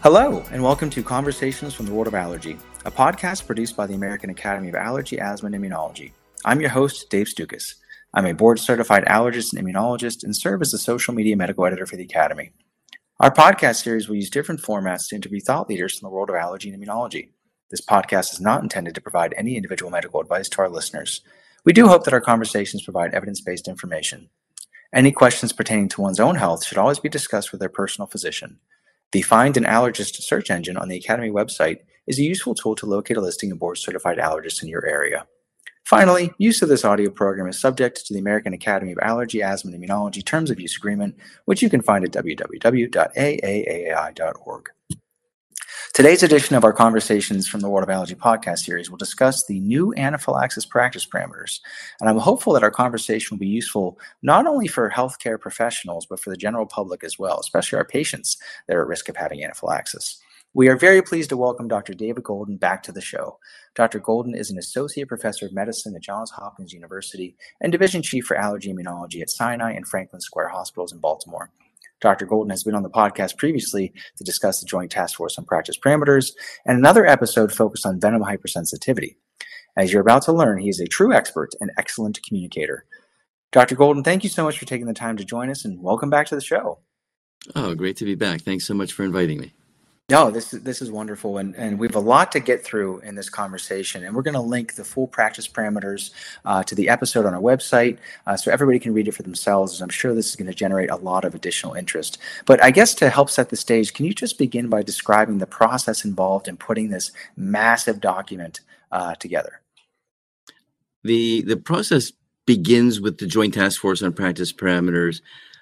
Hello, and welcome to Conversations from the World of Allergy, a podcast produced by the American Academy of Allergy, Asthma, and Immunology. I'm your host, Dave Stukas. I'm a board-certified allergist and immunologist and serve as the social media medical editor for the Academy. Our podcast series will use different formats to interview thought leaders from the world of allergy and immunology. This podcast is not intended to provide any individual medical advice to our listeners. We do hope that our conversations provide evidence-based information. Any questions pertaining to one's own health should always be discussed with their personal physician. The Find an Allergist search engine on the Academy website is a useful tool to locate a listing of board-certified allergists in your area. Finally, use of this audio program is subject to the American Academy of Allergy, Asthma, and Immunology Terms of Use Agreement, which you can find at www.aaai.org. Today's edition of our Conversations from the World of Allergy podcast series will discuss the new anaphylaxis practice parameters, and I'm hopeful that our conversation will be useful not only for healthcare professionals, but for the general public as well, especially our patients that are at risk of having anaphylaxis. We are very pleased to welcome Dr. David Golden back to the show. Dr. Golden is an associate professor of medicine at Johns Hopkins University and division chief for allergy immunology at Sinai and Franklin Square Hospitals in Baltimore. Dr. Golden has been on the podcast previously to discuss the Joint Task Force on Practice Parameters and another episode focused on venom hypersensitivity. As you're about to learn, he is a true expert and excellent communicator. Dr. Golden, thank you so much for taking the time to join us, and welcome back to the show. Oh, great to be back. Thanks so much for inviting me. No, this is wonderful, and we have a lot to get through in this conversation, and we're going to link the full practice parameters to the episode on our website so everybody can read it for themselves, as I'm sure this is going to generate a lot of additional interest. But I guess to help set the stage, can you just begin by describing the process involved in putting this massive document together? The process begins with the Joint Task Force on Practice Parameters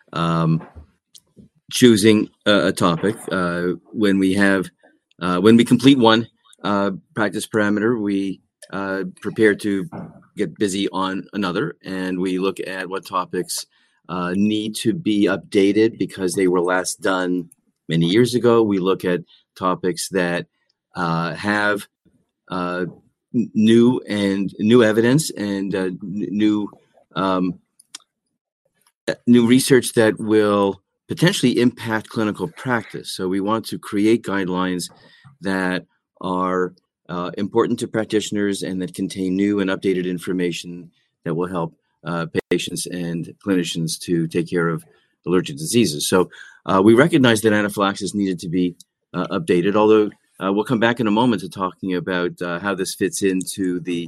choosing a topic. When we complete one practice parameter, we prepare to get busy on another, and we look at what topics need to be updated because they were last done many years ago. We look at topics that have new evidence and new research that will potentially impact clinical practice. So we want to create guidelines that are important to practitioners and that contain new and updated information that will help patients and clinicians to take care of allergic diseases. So we recognize that anaphylaxis needed to be updated, although we'll come back in a moment to talking about how this fits into the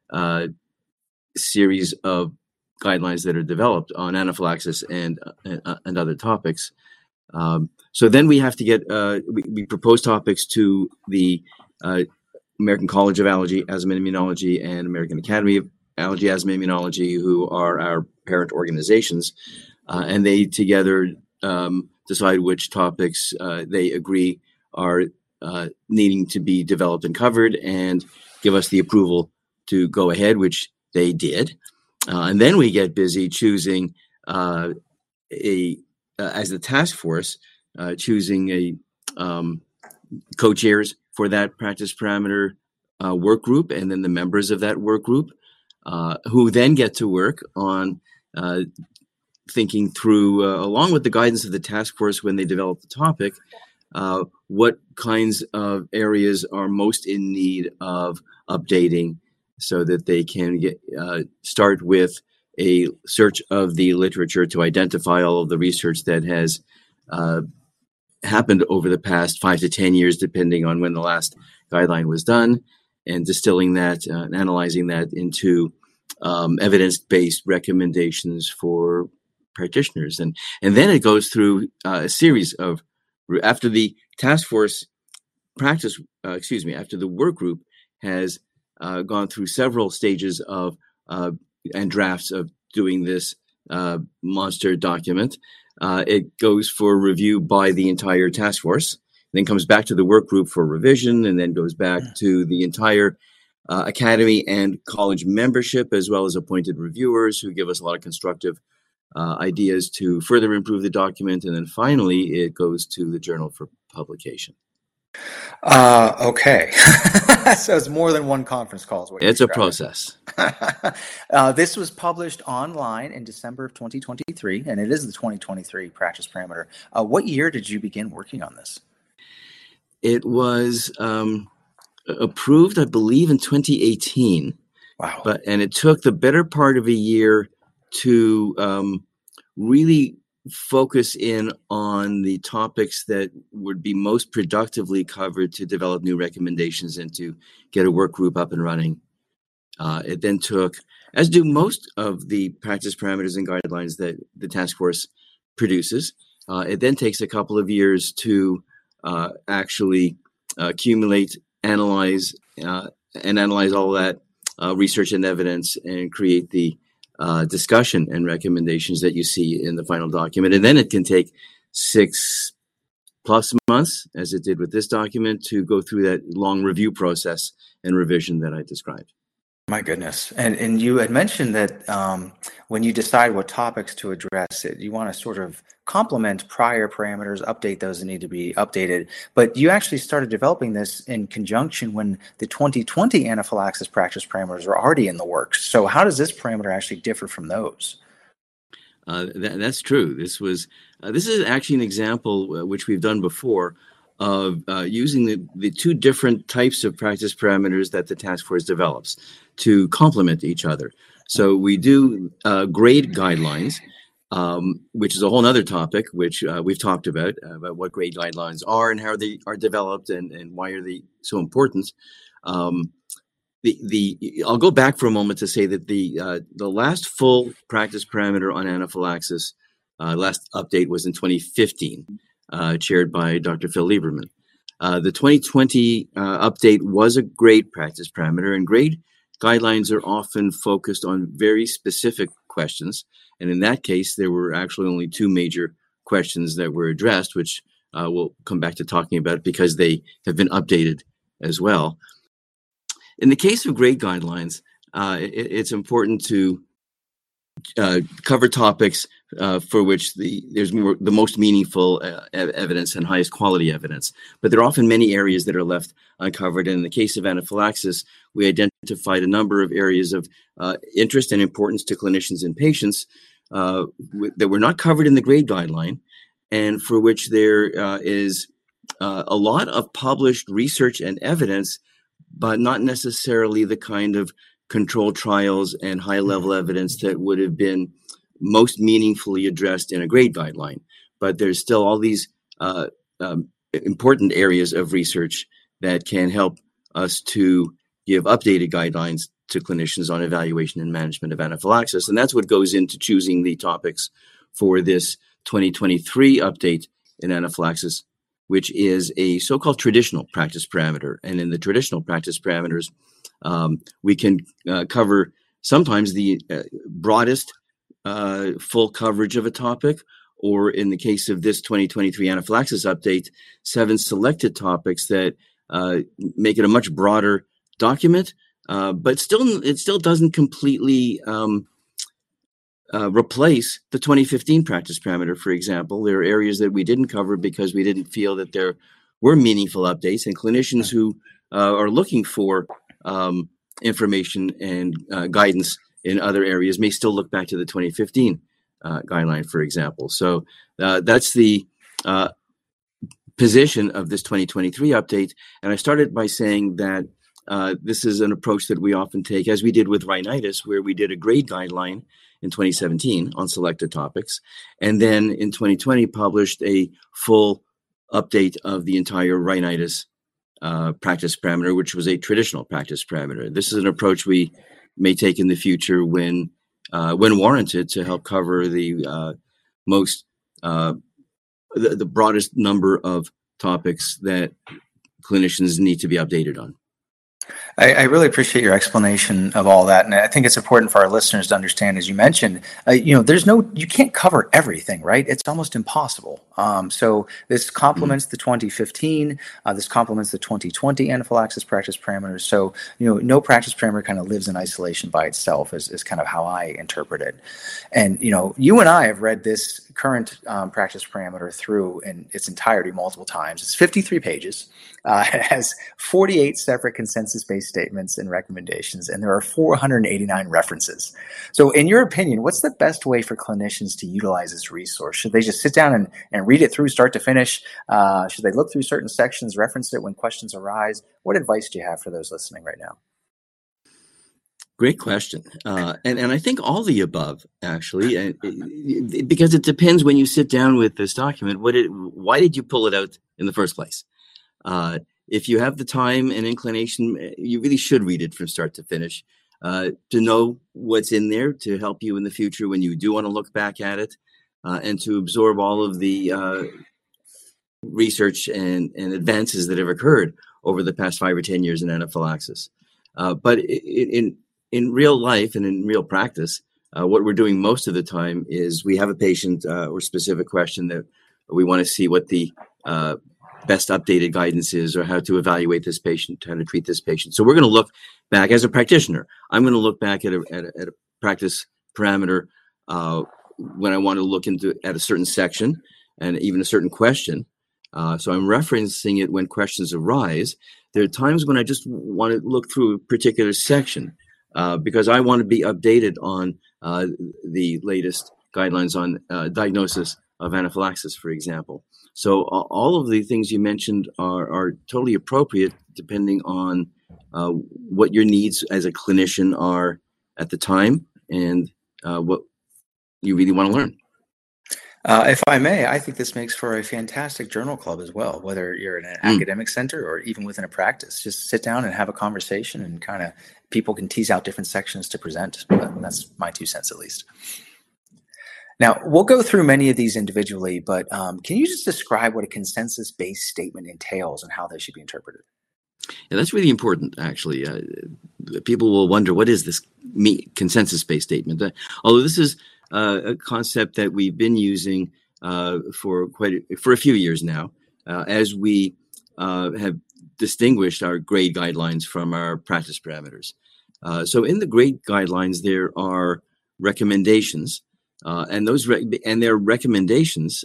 series of guidelines that are developed on anaphylaxis and other topics. So then we have to get, we propose topics to the American College of Allergy, Asthma, and Immunology and American Academy of Allergy, Asthma, and Immunology, who are our parent organizations, and they together decide which topics they agree are needing to be developed and covered and give us the approval to go ahead, which they did. And then we get busy choosing as the task force, choosing a co-chairs for that practice parameter work group, and then the members of that work group, who then get to work on thinking through, along with the guidance of the task force when they develop the topic, what kinds of areas are most in need of updating, so that they can start with a search of the literature to identify all of the research that has happened over the past 5 to 10 years, depending on when the last guideline was done, and distilling that and analyzing that into evidence-based recommendations for practitioners. And then it goes through a series of, after the task force after the work group has gone through several stages of and drafts of doing this monster document. It goes for review by the entire task force, then comes back to the work group for revision, and then goes back to the entire academy and college membership, as well as appointed reviewers who give us a lot of constructive ideas to further improve the document. And then finally, it goes to the journal for publication. Okay. So it's more than one conference call is what you're describing. It's a process. This was published online in December of 2023, and it is the 2023 practice parameter. What year did you begin working on this? It was approved, I believe, in 2018. Wow. And it took the better part of a year to really focus in on the topics that would be most productively covered to develop new recommendations and to get a work group up and running. It then took, as do most of the practice parameters and guidelines that the task force produces, it then takes a couple of years to actually accumulate, analyze all that research and evidence and create the discussion and recommendations that you see in the final document. And then it can take 6+ months, as it did with this document, to go through that long review process and revision that I described. My goodness. And you had mentioned that when you decide what topics to address, you want to sort of complement prior parameters, update those that need to be updated. But you actually started developing this in conjunction when the 2020 anaphylaxis practice parameters are already in the works. So how does this parameter actually differ from those? That's true. This is actually an example which we've done before of using the two different types of practice parameters that the task force develops to complement each other. So we do grade guidelines, which is a whole other topic, which we've talked about what grade guidelines are and how they are developed and why are they so important. I'll go back for a moment to say that the last full practice parameter on anaphylaxis, last update was in 2015, chaired by Dr. Phil Lieberman. The 2020 update was a grade practice parameter, and grade guidelines are often focused on very specific questions. And in that case, there were actually only two major questions that were addressed, which we'll come back to talking about because they have been updated as well. In the case of grade guidelines, it's important to cover topics for which there's the most meaningful evidence and highest quality evidence. But there are often many areas that are left uncovered. And in the case of anaphylaxis, we identified a number of areas of interest and importance to clinicians and patients that were not covered in the grade guideline, and for which there is a lot of published research and evidence, but not necessarily the kind of controlled trials and high-level evidence that would have been most meaningfully addressed in a grade guideline. But there's still all these important areas of research that can help us to give updated guidelines to clinicians on evaluation and management of anaphylaxis. And that's what goes into choosing the topics for this 2023 update in anaphylaxis, which is a so-called traditional practice parameter. And in the traditional practice parameters, we can cover sometimes the broadest full coverage of a topic, or in the case of this 2023 anaphylaxis update, 7 selected topics that make it a much broader document, but it still doesn't completely replace the 2015 practice parameter, for example. There are areas that we didn't cover because we didn't feel that there were meaningful updates, and clinicians who are looking for information and guidance in other areas may still look back to the 2015 guideline, for example. So that's the position of this 2023 update. And I started by saying that this is an approach that we often take, as we did with rhinitis, where we did a grade guideline in 2017 on selected topics, and then in 2020 published a full update of the entire rhinitis practice parameter, which was a traditional practice parameter. This is an approach we may take in the future when warranted, to help cover the the broadest number of topics that clinicians need to be updated on. I really appreciate your explanation of all that, and I think it's important for our listeners to understand, as you mentioned, you can't cover everything, right? It's almost impossible. So this complements the 2015, this complements the 2020 anaphylaxis practice parameters. So, no practice parameter kind of lives in isolation by itself is kind of how I interpret it. And, you and I have read this current practice parameter through in its entirety multiple times. It's 53 pages. It has 48 separate consensus-based statements and recommendations, and there are 489 references. So in your opinion, what's the best way for clinicians to utilize this resource? Should they just sit down and read it through start to finish? Should they look through certain sections, reference it when questions arise? What advice do you have for those listening right now? Great question. And I think all the above, actually, because it depends when you sit down with this document, why did you pull it out in the first place? If you have the time and inclination, you really should read it from start to finish to know what's in there to help you in the future when you do want to look back at it and to absorb all of the research and advances that have occurred over the past 5 or 10 years in anaphylaxis. But in real life and in real practice, what we're doing most of the time is we have a patient or specific question that we want to see what the best updated guidance is or how to evaluate this patient, how to treat this patient. So we're going to look back as a practitioner. I'm going to look back at a practice parameter when I want to look at a certain section and even a certain question. So I'm referencing it when questions arise. There are times when I just want to look through a particular section because I want to be updated on the latest guidelines on diagnosis of anaphylaxis, for example. So all of the things you mentioned are totally appropriate depending on what your needs as a clinician are at the time and what you really want to learn. If I may, I think this makes for a fantastic journal club as well, whether you're in an academic center or even within a practice. Just sit down and have a conversation and kind of people can tease out different sections to present. That's my 2 cents at least. Now, we'll go through many of these individually, but can you just describe what a consensus-based statement entails and how they should be interpreted? Yeah, that's really important, actually. People will wonder, what is this consensus-based statement? Although this is a concept that we've been using for a few years now, as we have distinguished our grade guidelines from our practice parameters. So in the grade guidelines, there are recommendations, and their recommendations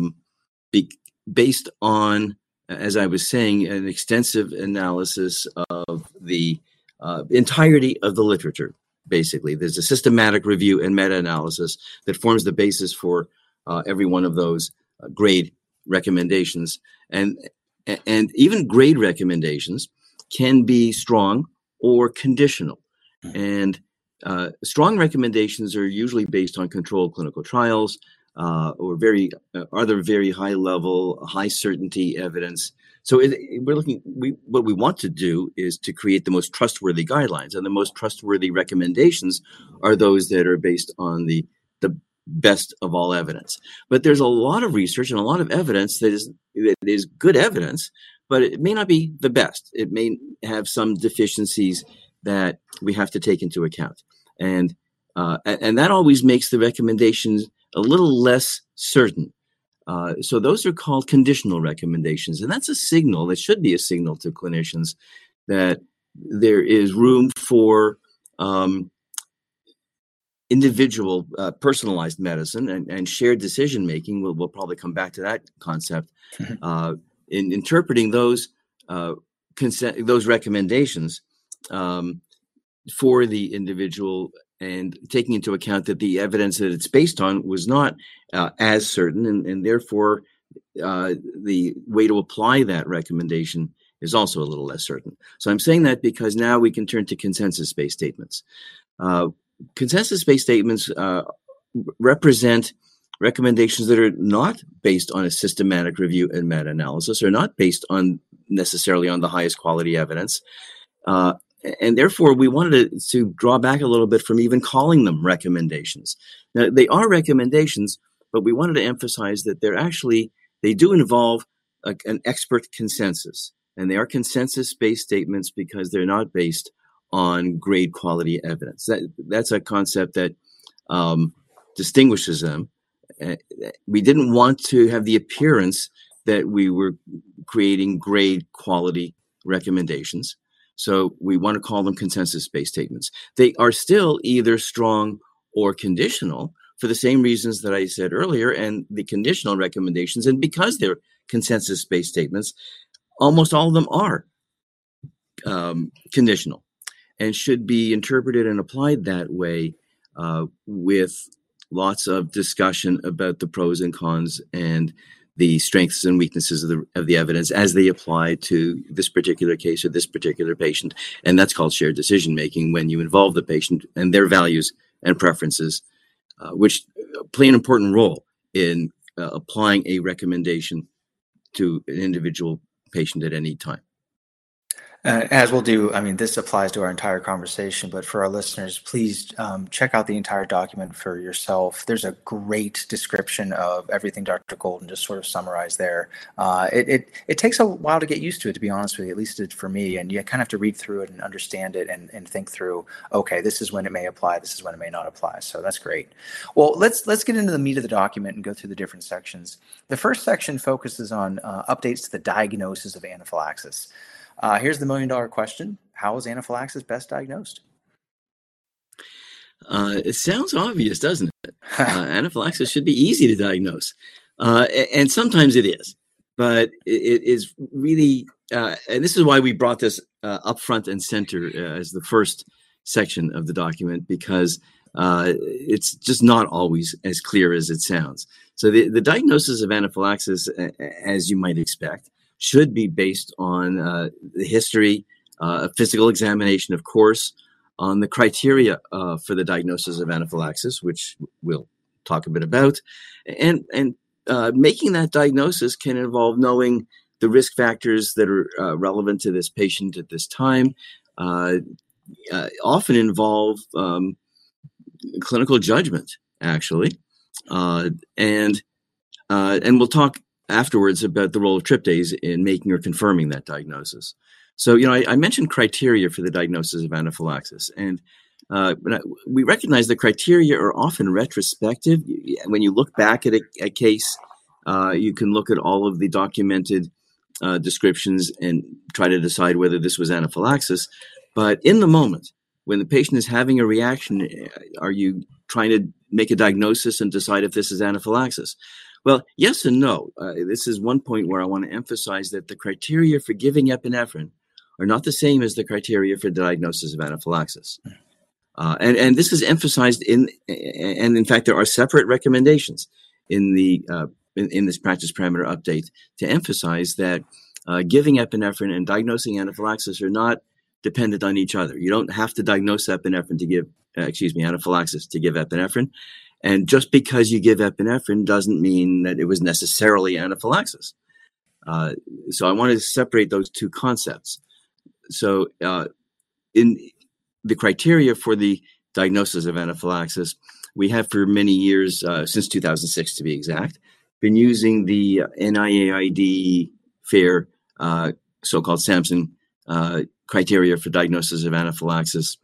based on, as I was saying, an extensive analysis of the entirety of the literature. Basically, there's a systematic review and meta-analysis that forms the basis for every one of those grade recommendations. And even grade recommendations can be strong or conditional. And strong recommendations are usually based on controlled clinical trials or other very high level, high certainty evidence. So what we want to do is to create the most trustworthy guidelines, and the most trustworthy recommendations are those that are based on the best of all evidence. But there's a lot of research and a lot of evidence that is good evidence, but it may not be the best. It may have some deficiencies that we have to take into account, and that always makes the recommendations a little less certain. So those are called conditional recommendations, and that's a signal. That should be a signal to clinicians that there is room for individual, personalized medicine and shared decision making. We'll probably come back to that concept in interpreting those recommendations for the individual, and taking into account that the evidence that it's based on was not as certain, and therefore the way to apply that recommendation is also a little less certain. So I'm saying that because now we can turn to consensus-based statements. Consensus-based statements represent recommendations that are not based on a systematic review and meta-analysis, or not based on necessarily on the highest quality evidence. And therefore, we wanted to draw back a little bit from even calling them recommendations. Now, they are recommendations, but we wanted to emphasize that they do involve an expert consensus. And they are consensus-based statements because they're not based on grade quality evidence. That's a concept that distinguishes them. We didn't want to have the appearance that we were creating grade quality recommendations. So we want to call them consensus-based statements. They are still either strong or conditional for the same reasons that I said earlier, and the conditional recommendations. And because they're consensus-based statements, almost all of them are conditional and should be interpreted and applied that way with lots of discussion about the pros and cons and the strengths and weaknesses of the evidence as they apply to this particular case or this particular patient. And that's called shared decision making, when you involve the patient and their values and preferences, which play an important role in applying a recommendation to an individual patient at any time. As we'll do, I mean, this applies to our entire conversation, but for our listeners, please check out the entire document for yourself. There's a great description of everything Dr. Golden just sort of summarized there. It takes a while to get used to it, to be honest with you, at least it did for me, and you kind of have to read through it and understand it and think through, okay, this is when it may apply, this is when it may not apply. So that's great. Well, let's get into the meat of the document and go through the different sections. The first section focuses on updates to the diagnosis of anaphylaxis. Here's the million-dollar question. How is anaphylaxis best diagnosed? It sounds obvious, doesn't it? Anaphylaxis should be easy to diagnose. And sometimes it is. But it is really, and this is why we brought this up front and center as the first section of the document, because it's just not always as clear as it sounds. So the diagnosis of anaphylaxis, as you might expect, should be based on the history, a physical examination, of course, on the criteria for the diagnosis of anaphylaxis, which we'll talk a bit about. And making that diagnosis can involve knowing the risk factors that are relevant to this patient at this time, often involve clinical judgment, actually. And we'll talk afterwards about the role of tryptase in making or confirming that diagnosis. So, I mentioned criteria for the diagnosis of anaphylaxis, and we recognize the criteria are often retrospective. When you look back at a case, you can look at all of the documented descriptions and try to decide whether this was anaphylaxis. But in the moment, when the patient is having a reaction, are you trying to make a diagnosis and decide if this is anaphylaxis? Well, yes and no. This is one point where I want to emphasize that the criteria for giving epinephrine are not the same as the criteria for diagnosis of anaphylaxis. And this is emphasized and in fact, there are separate recommendations in in this practice parameter update to emphasize that giving epinephrine and diagnosing anaphylaxis are not dependent on each other. You don't have to diagnose epinephrine to give, anaphylaxis to give epinephrine. And just because you give epinephrine doesn't mean that it was necessarily anaphylaxis. So I want to separate those two concepts. So in the criteria for the diagnosis of anaphylaxis, we have for many years, since 2006 to be exact, been using the NIAID FAIR, so-called SAMHSA criteria for diagnosis of anaphylaxis.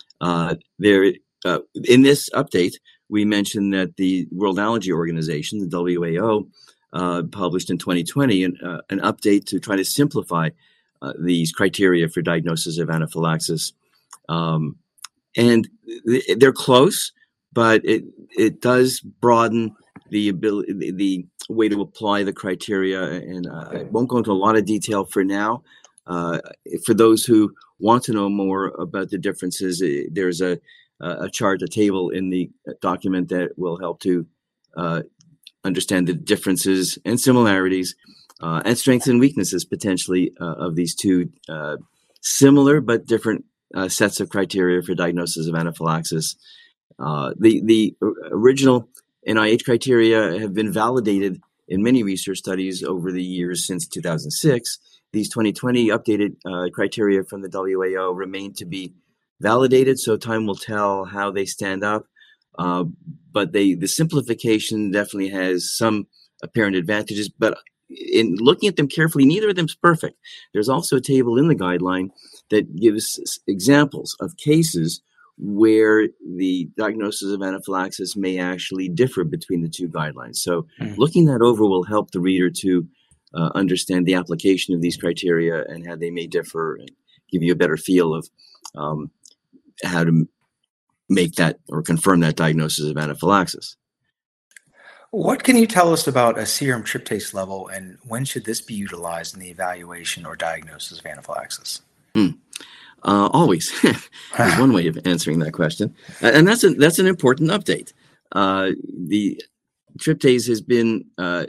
In this update, we mentioned that the World Allergy Organization, the WAO, published in 2020 an update to try to simplify these criteria for diagnosis of anaphylaxis. And they're close, but it does broaden the way to apply the criteria. And I won't go into a lot of detail for now. For those who want to know more about the differences, there's a chart, a table in the document that will help to understand the differences and similarities and strengths and weaknesses potentially of these two similar but different sets of criteria for diagnosis of anaphylaxis. The original NIH criteria have been validated in many research studies over the years since 2006. These 2020 updated criteria from the WAO remain to be validated, so time will tell how they stand up. But the simplification definitely has some apparent advantages, but in looking at them carefully, neither of them is perfect. There's also a table in the guideline that gives examples of cases where the diagnosis of anaphylaxis may actually differ between the two guidelines. So looking that over will help the reader to understand the application of these criteria and how they may differ, and give you a better feel of how to make that or confirm that diagnosis of anaphylaxis. What can you tell us about a serum tryptase level, and when should this be utilized in the evaluation or diagnosis of anaphylaxis? Always is one way of answering that question, and that's an important update. The tryptase has been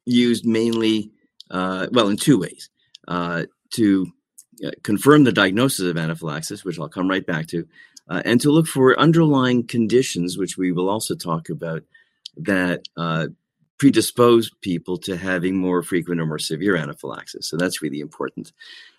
used mainly, in two ways, to confirm the diagnosis of anaphylaxis, which I'll come right back to, and to look for underlying conditions, which we will also talk about, that predispose people to having more frequent or more severe anaphylaxis. So that's really important.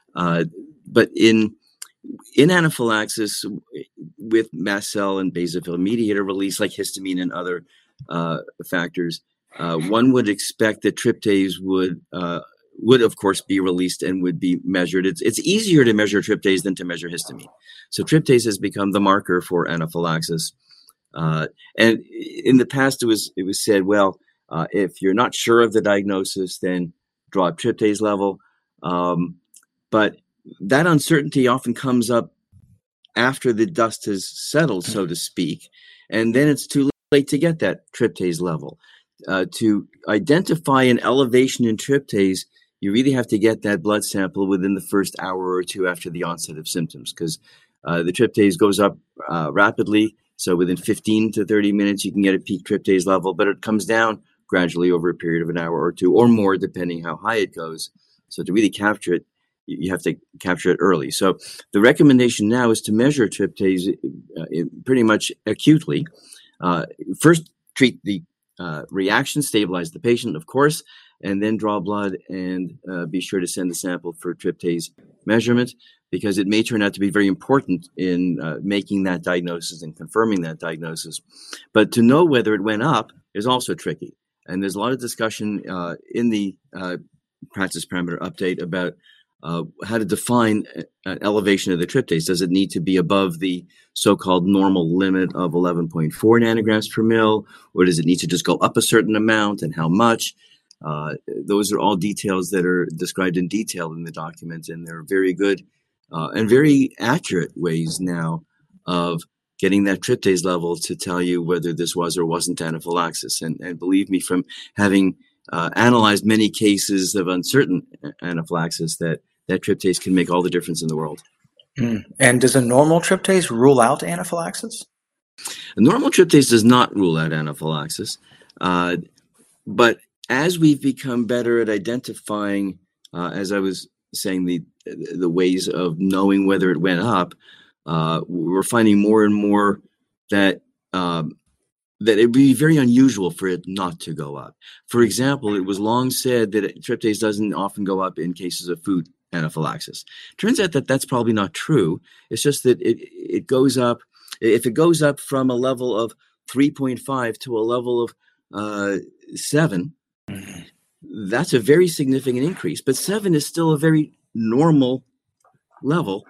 But in anaphylaxis with mast cell and basophil mediator release, like histamine and other factors, one would expect that tryptase would of course be released and would be measured. It's easier to measure tryptase than to measure histamine. So tryptase has become the marker for anaphylaxis. And in the past, it was said, well, if you're not sure of the diagnosis, then draw up tryptase level. But that uncertainty often comes up after the dust has settled, so to speak, and then it's too late to get that tryptase level. To identify an elevation in tryptase, you really have to get that blood sample within the first hour or two after the onset of symptoms, because the tryptase goes up rapidly. So within 15 to 30 minutes, you can get a peak tryptase level, but it comes down gradually over a period of an hour or two or more, depending how high it goes. So to really capture it, you have to capture it early. So the recommendation now is to measure tryptase pretty much acutely. First, treat the reaction, stabilize the patient, of course, and then draw blood and be sure to send the sample for tryptase measurement, because it may turn out to be very important in making that diagnosis and confirming that diagnosis. But to know whether it went up is also tricky. And there's a lot of discussion in the practice parameter update about how to define an elevation of the tryptase. Does it need to be above the so-called normal limit of 11.4 nanograms per mil, or does it need to just go up a certain amount, and how much? Those are all details that are described in detail in the document, and they're very good and very accurate ways now of getting that tryptase level to tell you whether this was or wasn't anaphylaxis. And believe me, from having analyzed many cases of uncertain anaphylaxis, that tryptase can make all the difference in the world. And does a normal tryptase rule out anaphylaxis? A normal tryptase does not rule out anaphylaxis, but as we've become better at identifying, as I was saying, the ways of knowing whether it went up, we're finding more and more that that it would be very unusual for it not to go up. For example, it was long said that tryptase doesn't often go up in cases of food anaphylaxis. Turns out that that's probably not true. It's just that it goes up. If it goes up from a level of 3.5 to a level of 7, that's a very significant increase. But 7 is still a very normal level.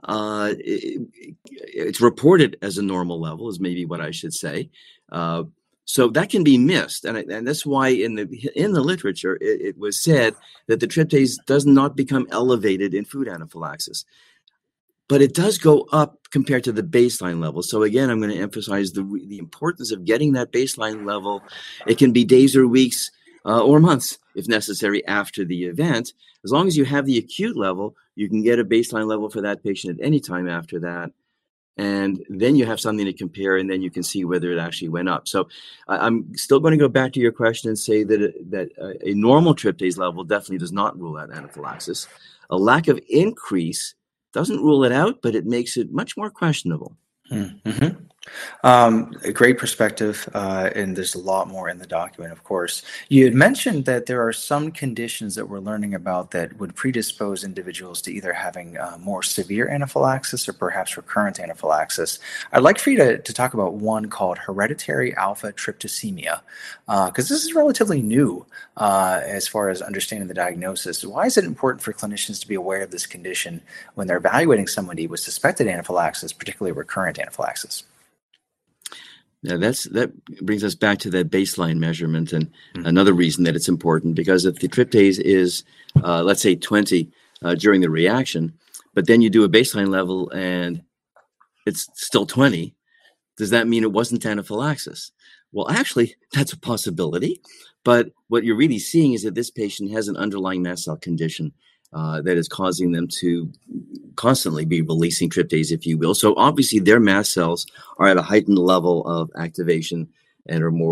It's reported as a normal level, is maybe what I should say. So that can be missed, and that's why in the literature it was said that the tryptase does not become elevated in food anaphylaxis, but it does go up compared to the baseline level. So again, I'm going to emphasize the importance of getting that baseline level. It can be days or weeks or months, if necessary, after the event. As long as you have the acute level, you can get a baseline level for that patient at any time after that. And then you have something to compare, and then you can see whether it actually went up. So I'm still going to go back to your question and say that a normal tryptase level definitely does not rule out anaphylaxis. A lack of increase doesn't rule it out, but it makes it much more questionable. Mm-hmm. A great perspective, and there's a lot more in the document, of course. You had mentioned that there are some conditions that we're learning about that would predispose individuals to either having more severe anaphylaxis or perhaps recurrent anaphylaxis. I'd like for you to talk about one called hereditary alpha tryptosemia, because this is relatively new as far as understanding the diagnosis. Why is it important for clinicians to be aware of this condition when they're evaluating somebody with suspected anaphylaxis, particularly recurrent anaphylaxis? Now that brings us back to that baseline measurement, and another reason that it's important, because if the tryptase is, let's say 20 during the reaction, but then you do a baseline level and it's still 20, does that mean it wasn't anaphylaxis? Well, actually, that's a possibility, but what you're really seeing is that this patient has an underlying mast cell condition that is causing them to constantly be releasing tryptase, if you will. So obviously their mast cells are at a heightened level of activation and are more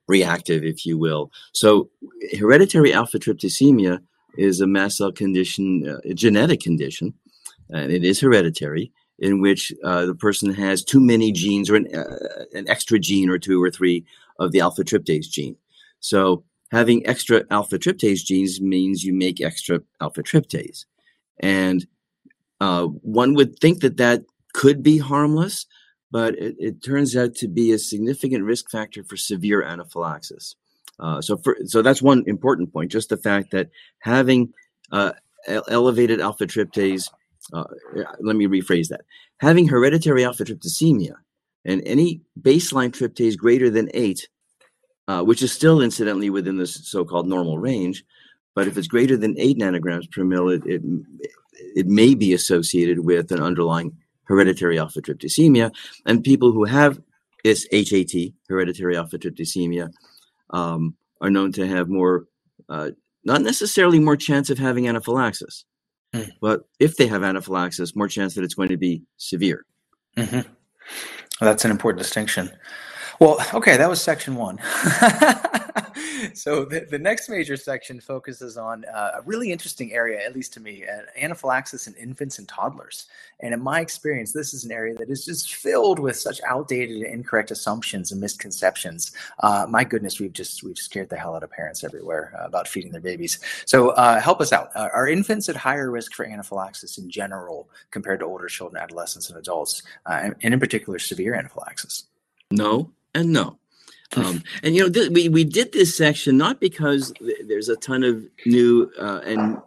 reactive, if you will. So hereditary alpha tryptosemia is a mast cell condition, a genetic condition, and it is hereditary, in which the person has too many genes, or an extra gene or two or three of the alpha tryptase gene. So having extra alpha tryptase genes means you make extra alpha tryptase. And one would think that that could be harmless, but it turns out to be a significant risk factor for severe anaphylaxis. So that's one important point, just the fact that having elevated alpha tryptase, let me rephrase that. Having hereditary alpha tryptosemia and any baseline tryptase greater than 8, which is still incidentally within the so-called normal range, but if it's greater than 8 nanograms per mil, it may be associated with an underlying hereditary alpha tryptosemia. And people who have this HAT, hereditary alpha tryptosemia, are known to have more, not necessarily more chance of having anaphylaxis, but if they have anaphylaxis, more chance that it's going to be severe. Mm-hmm. Well, that's an important distinction. Well, okay, that was section 1. So the next major section focuses on a really interesting area, at least to me, anaphylaxis in infants and toddlers. And in my experience, this is an area that is just filled with such outdated and incorrect assumptions and misconceptions. My goodness, we've scared the hell out of parents everywhere about feeding their babies. So help us out. Are infants at higher risk for anaphylaxis in general compared to older children, adolescents, and adults, and in particular severe anaphylaxis? No and no. And we did this section not because there's a ton of new and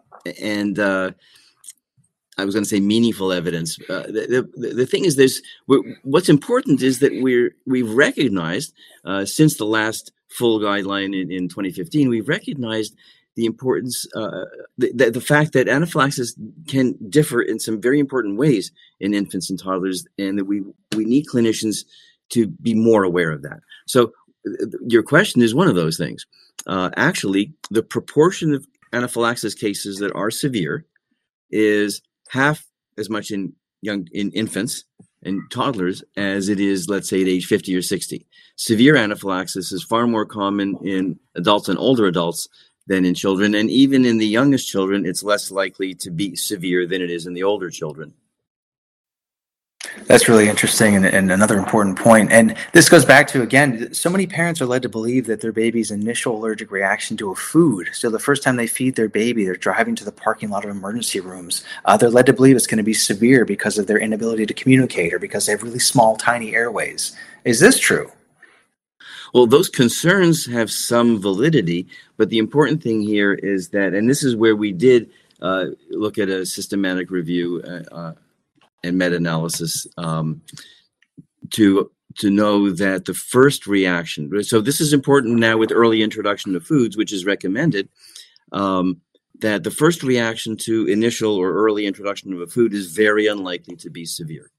I was going to say meaningful evidence. The thing is, what's important is that we've recognized since the last full guideline in 2015, we've recognized the importance, the fact that anaphylaxis can differ in some very important ways in infants and toddlers, and that we need clinicians to be more aware of that. So your question is one of those things. Actually, the proportion of anaphylaxis cases that are severe is half as much in infants and toddlers as it is, let's say, at age 50 or 60. Severe anaphylaxis is far more common in adults and older adults than in children. And even in the youngest children, it's less likely to be severe than it is in the older children. That's really interesting and another important point. And this goes back to, again, so many parents are led to believe that their baby's initial allergic reaction to a food. So the first time they feed their baby, they're driving to the parking lot of emergency rooms. They're led to believe it's going to be severe because of their inability to communicate or because they have really small, tiny airways. Is this true? Well, those concerns have some validity, but the important thing here is that, and this is where we did look at a systematic review and meta-analysis to know that the first reaction, so this is important now with early introduction to foods, which is recommended, that the first reaction to initial or early introduction of a food is very unlikely to be severe.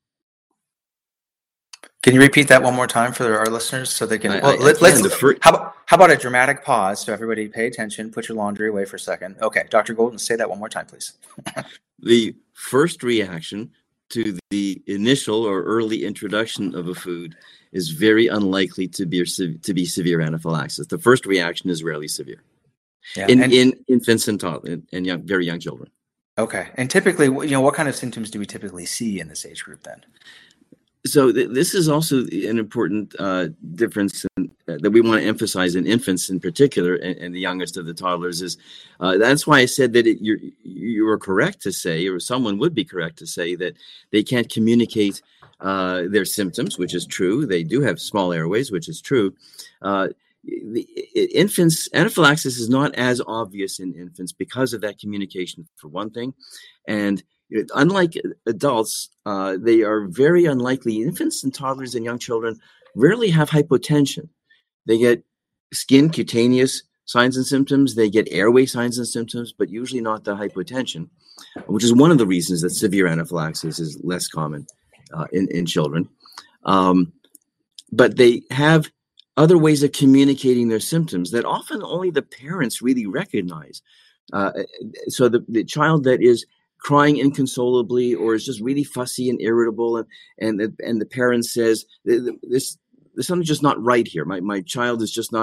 Can you repeat that one more time for our listeners so they can? How about a dramatic pause so everybody pay attention, put your laundry away for a second. Okay, Dr. Golden, say that one more time, please. The first reaction to the initial or early introduction of a food is very unlikely to be severe anaphylaxis. The first reaction is rarely severe in infants and toddlers and very young children. Okay, and typically, what kind of symptoms do we typically see in this age group then? So this is also an important difference that we want to emphasize in infants in particular, and the youngest of the toddlers is. That's why I said that you were correct to say, or someone would be correct to say, that they can't communicate their symptoms, which is true. They do have small airways, which is true. Infants, anaphylaxis is not as obvious in infants because of that communication, for one thing, and unlike adults, they are very unlikely. Infants and toddlers and young children rarely have hypotension. They get skin, cutaneous signs and symptoms. They get airway signs and symptoms, but usually not the hypotension, which is one of the reasons that severe anaphylaxis is less common in children. But they have other ways of communicating their symptoms that often only the parents really recognize. So the child that is crying inconsolably or is just really fussy and irritable, and the parent says, there's something just not right here. My child is just not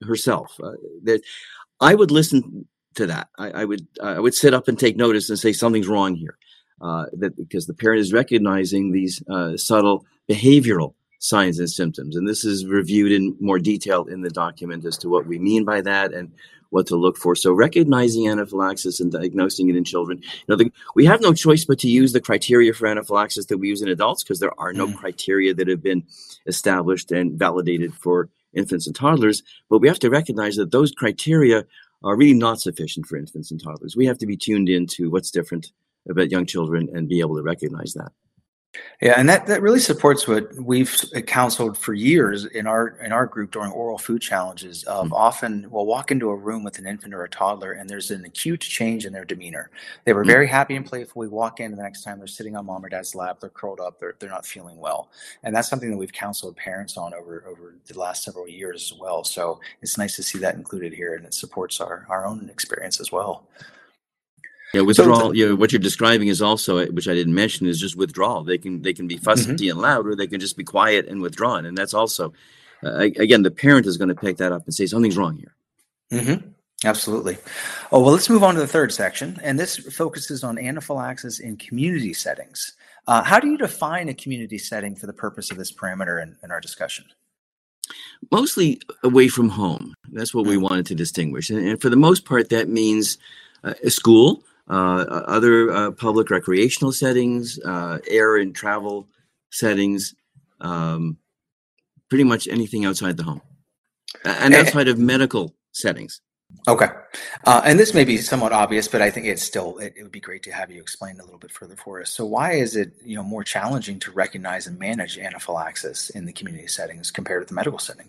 herself. That I would listen to that. I would sit up and take notice and say something's wrong here. That because the parent is recognizing these subtle behavioral signs and symptoms, and this is reviewed in more detail in the document as to what we mean by that and what to look for. So recognizing anaphylaxis and diagnosing it in children, we have no choice but to use the criteria for anaphylaxis that we use in adults, because there are no criteria that have been established and validated for infants and toddlers. But we have to recognize that those criteria are really not sufficient for infants and toddlers. We have to be tuned into what's different about young children and be able to recognize that. Yeah, and that really supports what we've counseled for years in our group during oral food challenges. Of often we'll walk into a room with an infant or a toddler, and there's an acute change in their demeanor. They were very happy and playful. We walk in, and the next time they're sitting on mom or dad's lap, they're curled up, they're not feeling well, and that's something that we've counseled parents on over the last several years as well. So it's nice to see that included here, and it supports our own experience as well. Yeah, withdrawal. What you're describing is also, which I didn't mention, is just withdrawal. They can be fussy and loud, or they can just be quiet and withdrawn, and that's also, again, the parent is going to pick that up and say something's wrong here. Absolutely. Oh, well, let's move on to the third section, and this focuses on anaphylaxis in community settings. How do you define a community setting for the purpose of this parameter in our discussion? Mostly away from home. That's what we wanted to distinguish, and for the most part, that means a school. Other public recreational settings, air and travel settings, pretty much anything outside the home and outside of medical settings. Okay. And this may be somewhat obvious, but I think it would be great to have you explain a little bit further for us. So why is it, more challenging to recognize and manage anaphylaxis in the community settings compared to the medical setting?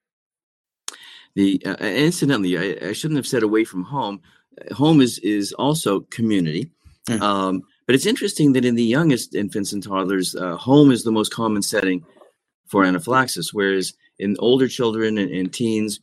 Incidentally, I shouldn't have said away from home. Home is also community. But it's interesting that in the youngest infants and toddlers, home is the most common setting for anaphylaxis, whereas in older children and teens,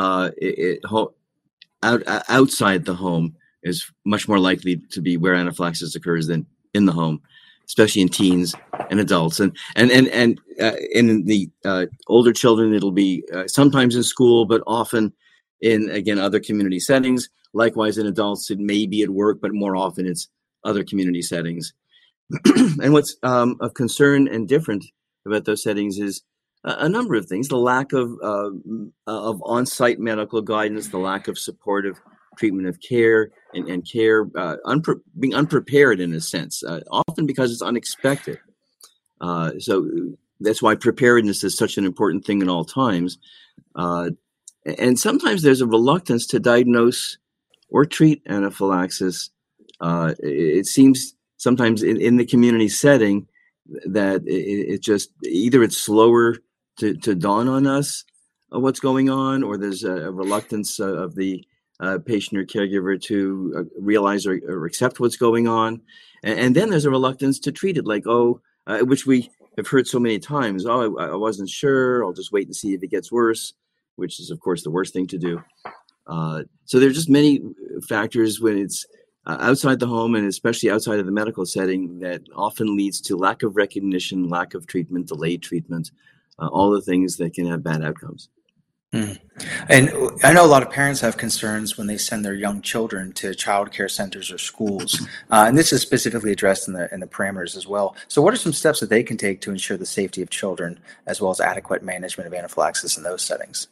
outside the home is much more likely to be where anaphylaxis occurs than in the home, especially in teens and adults. And in the older children, it'll be sometimes in school, but often in, again, other community settings. Likewise, in adults, it may be at work, but more often it's other community settings. And what's of concern and different about those settings is a number of things: the lack of on-site medical guidance, the lack of supportive treatment of care and care, being unprepared in a sense, often because it's unexpected. So that's why preparedness is such an important thing at all times. And sometimes there's a reluctance to diagnose or treat anaphylaxis. It seems sometimes in the community setting that it just either it's slower to dawn on us what's going on, or there's a reluctance of the patient or caregiver to realize or accept what's going on. And then there's a reluctance to treat it, like, which we have heard so many times. I wasn't sure. I'll just wait and see if it gets worse, which is, of course, the worst thing to do. So there's just many factors when it's outside the home, and especially outside of the medical setting, that often leads to lack of recognition, lack of treatment, delayed treatment, all the things that can have bad outcomes. And I know a lot of parents have concerns when they send their young children to child care centers or schools. And this is specifically addressed in the parameters as well. So what are some steps that they can take to ensure the safety of children, as well as adequate management of anaphylaxis in those settings?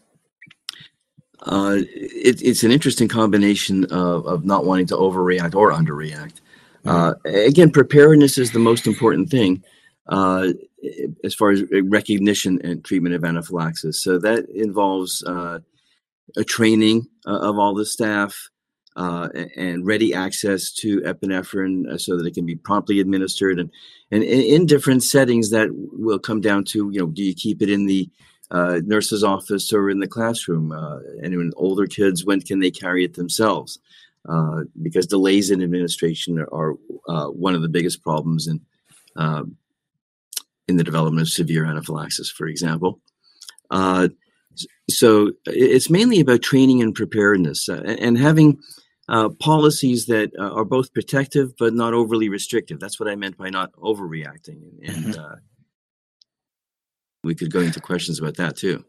It's an interesting combination of not wanting to overreact or underreact. Again, preparedness is the most important thing as far as recognition and treatment of anaphylaxis. So that involves a training of all the staff and ready access to epinephrine so that it can be promptly administered. And in different settings, that will come down to, do you keep it in the nurse's office or in the classroom? And in older kids, when can they carry it themselves? Because delays in administration are one of the biggest problems in the development of severe anaphylaxis, for example. So it's mainly about training and preparedness and having policies that are both protective but not overly restrictive. That's what I meant by not overreacting. And we could go into questions about that too.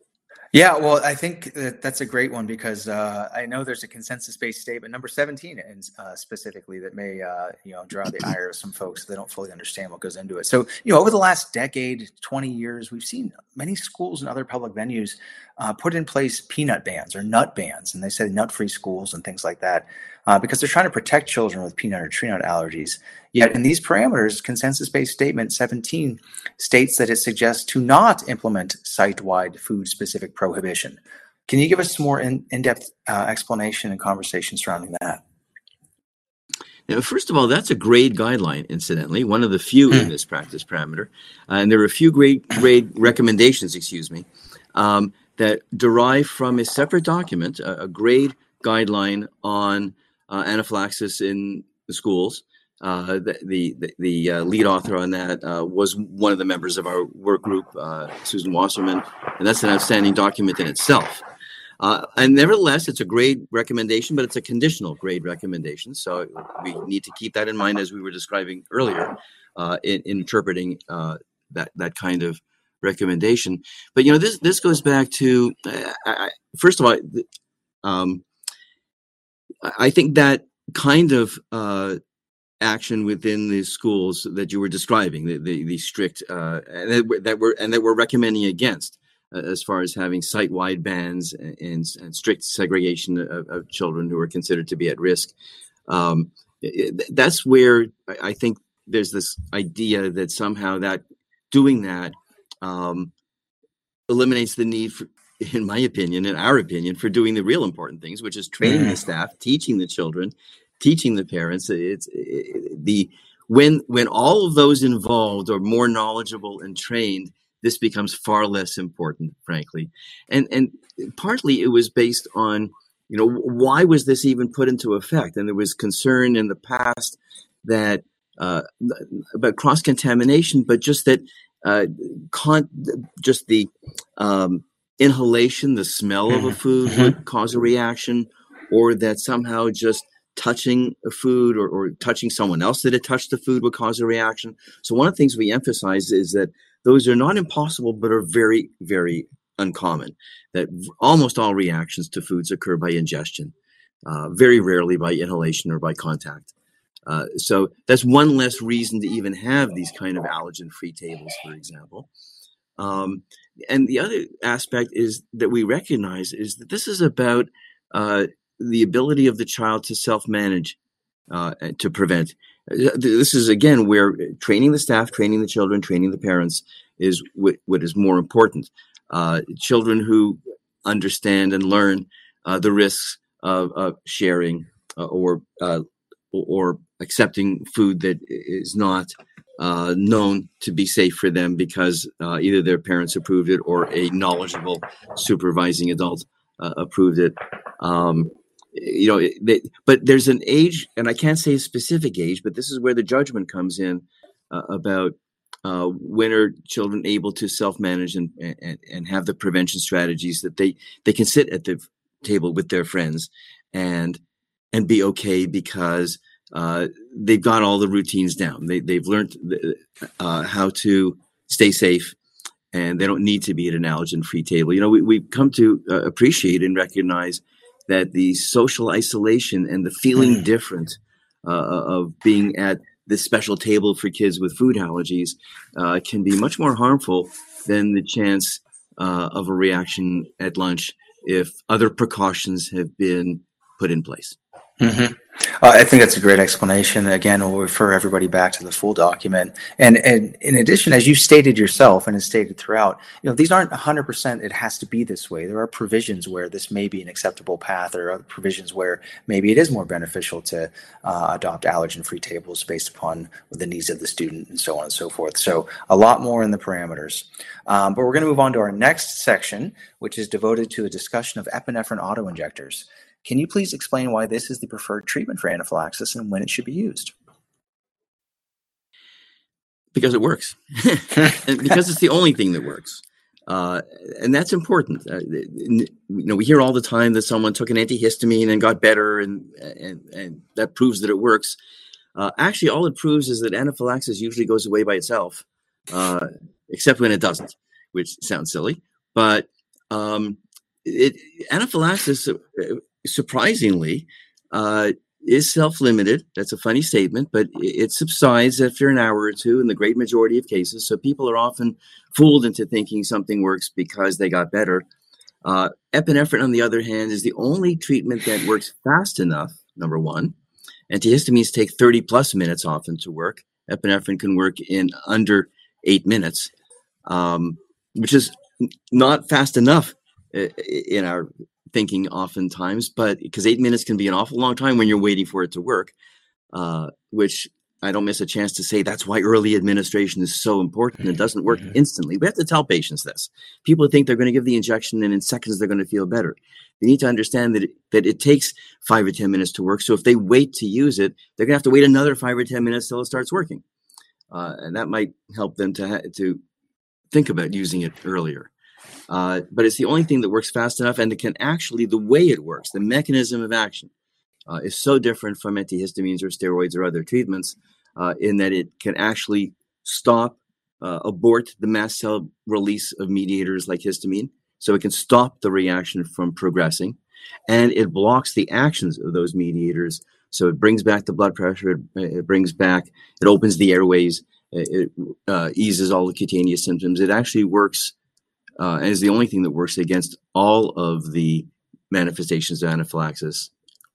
Yeah, well, I think that's a great one because I know there's a consensus-based statement, number 17, and specifically that may draw the ire of some folks if they don't fully understand what goes into it. So, over the last decade, 20 years, we've seen many schools and other public venues put in place peanut bans or nut bans, and they say nut-free schools and things like that because they're trying to protect children with peanut or tree nut allergies. Yet, in these parameters, consensus-based statement 17 states that it suggests to not implement site-wide food-specific prohibition. Can you give us more in-depth explanation and conversation surrounding that? Now, first of all, that's a grade guideline, incidentally, one of the few in this practice parameter. And there are a few grade recommendations, that derive from a separate document, a grade guideline on anaphylaxis in the schools. The lead author on that was one of the members of our work group, Susan Wasserman, and that's an outstanding document in itself. And nevertheless, it's a grade recommendation, but it's a conditional grade recommendation. So we need to keep that in mind as we were describing earlier in interpreting that kind of recommendation. But this goes back to first of all, I think that kind of action within the schools that you were describing, the strict that we're recommending against, as far as having site-wide bans and strict segregation of children who are considered to be at risk. That's where I think there's this idea that somehow that doing that eliminates the need for, in my opinion, in our opinion, for doing the real important things, which is training the staff, teaching the children, teaching the parents. When all of those involved are more knowledgeable and trained, this becomes far less important, frankly. And partly it was based on, why was this even put into effect? And there was concern in the past that about cross-contamination, but just that just the inhalation, the smell of a food would cause a reaction, or that somehow just touching a food or touching someone else that had touched the food would cause a reaction. So one of the things we emphasize is that those are not impossible, but are very, very uncommon, that almost all reactions to foods occur by ingestion, very rarely by inhalation or by contact. So that's one less reason to even have these kind of allergen-free tables, for example. And the other aspect is that we recognize is that this is about the ability of the child to self-manage, to prevent. This is, again, where training the staff, training the children, training the parents is what is more important. Children who understand and learn the risks of sharing or accepting food that is not known to be safe for them because either their parents approved it or a knowledgeable supervising adult approved it. But there's an age, and I can't say a specific age, but this is where the judgment comes in about when are children able to self-manage and have the prevention strategies that they can sit at the table with their friends and be okay because they've got all the routines down. They've learned how to stay safe, and they don't need to be at an allergen-free table. We've come to appreciate and recognize that the social isolation and the feeling different of being at this special table for kids with food allergies can be much more harmful than the chance of a reaction at lunch if other precautions have been put in place. Mm-hmm. I think that's a great explanation. Again, we'll refer everybody back to the full document. And in addition, as you stated yourself and as stated throughout, these aren't 100% it has to be this way. There are provisions where this may be an acceptable path, or other provisions where maybe it is more beneficial to adopt allergen-free tables based upon the needs of the student and so on and so forth. So a lot more in the parameters. But we're going to move on to our next section, which is devoted to a discussion of epinephrine autoinjectors. Can you please explain why this is the preferred treatment for anaphylaxis and when it should be used? Because it works. And because it's the only thing that works. And that's important. We hear all the time that someone took an antihistamine and got better, and that proves that it works. Actually, all it proves is that anaphylaxis usually goes away by itself, except when it doesn't, which sounds silly. But Um, Anaphylaxis, surprisingly, is self-limited. That's a funny statement, but it subsides after an hour or two in the great majority of cases. So people are often fooled into thinking something works because they got better. Epinephrine, on the other hand, is the only treatment that works fast enough, number one. Antihistamines take 30 plus minutes often to work. Epinephrine can work in under 8 minutes, which is not fast enough in our thinking oftentimes, but because 8 minutes can be an awful long time when you're waiting for it to work, which I don't miss a chance to say that's why early administration is so important. It doesn't work instantly. We have to tell patients this. People think they're going to give the injection and in seconds they're going to feel better. They need to understand that it takes 5 or 10 minutes to work. So if they wait to use it, they're going to have to wait another 5 or 10 minutes till it starts working. And that might help them to think about using it earlier. But it's the only thing that works fast enough, and it can actually, the way it works, the mechanism of action, is so different from antihistamines or steroids or other treatments in that it can actually stop, abort the mast cell release of mediators like histamine. So it can stop the reaction from progressing, and it blocks the actions of those mediators. So it brings back the blood pressure, it opens the airways, it eases all the cutaneous symptoms. It actually works and is the only thing that works against all of the manifestations of anaphylaxis.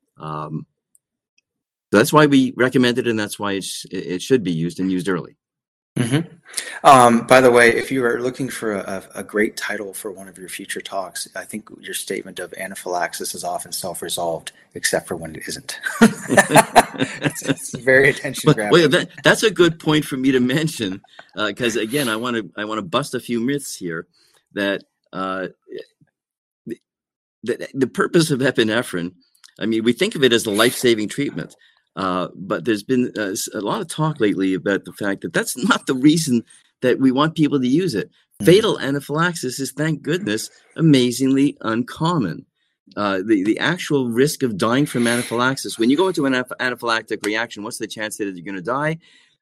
That's why we recommend it, and that's why it should be used and used early. By the way, if you are looking for a great title for one of your future talks, I think your statement of anaphylaxis is often self-resolved, except for when it isn't. it's very attention grabbing. Well, that's a good point for me to mention, because again, I want to bust a few myths here. That the purpose of epinephrine, I mean, we think of it as a life-saving treatment, but there's been a lot of talk lately about the fact that that's not the reason that we want people to use it. Fatal anaphylaxis is, thank goodness, amazingly uncommon. The actual risk of dying from anaphylaxis, when you go into an anaphylactic reaction, what's the chance that you're going to die?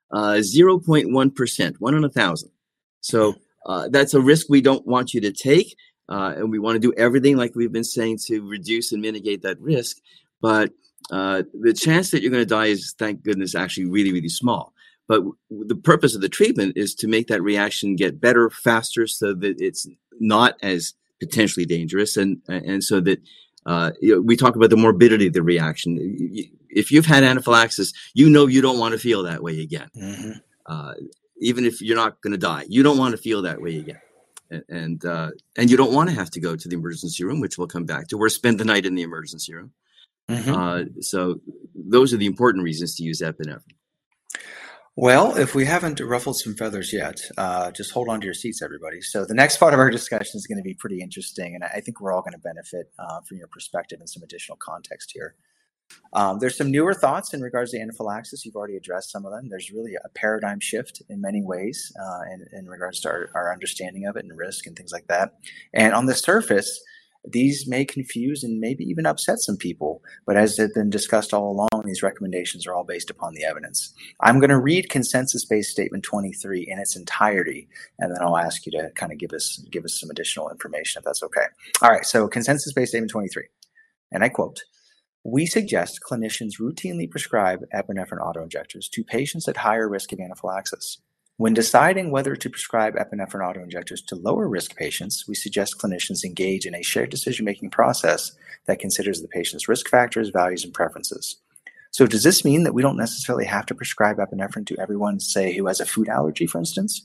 0.1%, 1 in 1,000. So that's a risk we don't want you to take, and we want to do everything, like we've been saying, to reduce and mitigate that risk. But the chance that you're going to die is, thank goodness, actually really, really small. But the purpose of the treatment is to make that reaction get better, faster, so that it's not as potentially dangerous, and so that we talk about the morbidity of the reaction. If you've had anaphylaxis, you know you don't want to feel that way again. Even if you're not going to die, you don't want to feel that way again. And you don't want to have to go to the emergency room, which we'll come back to, or spend the night in the emergency room. So those are the important reasons to use epinephrine. Well, if we haven't ruffled some feathers yet, just hold on to your seats, everybody. So the next part of our discussion is going to be pretty interesting, and I think we're all going to benefit from your perspective and some additional context here. There's some newer thoughts in regards to anaphylaxis. You've already addressed some of them. There's really a paradigm shift in many ways in regards to our understanding of it and risk and things like that. And on the surface, these may confuse and maybe even upset some people, but as has been discussed all along, these recommendations are all based upon the evidence. I'm going to read consensus-based statement 23 in its entirety, and then I'll ask you to kind of give us some additional information if that's okay. All right, so consensus-based statement 23, and I quote, "We suggest clinicians routinely prescribe epinephrine autoinjectors to patients at higher risk of anaphylaxis. When deciding whether to prescribe epinephrine autoinjectors to lower risk patients, we suggest clinicians engage in a shared decision-making process that considers the patient's risk factors, values, and preferences." So does this mean that we don't necessarily have to prescribe epinephrine to everyone, say, who has a food allergy, for instance?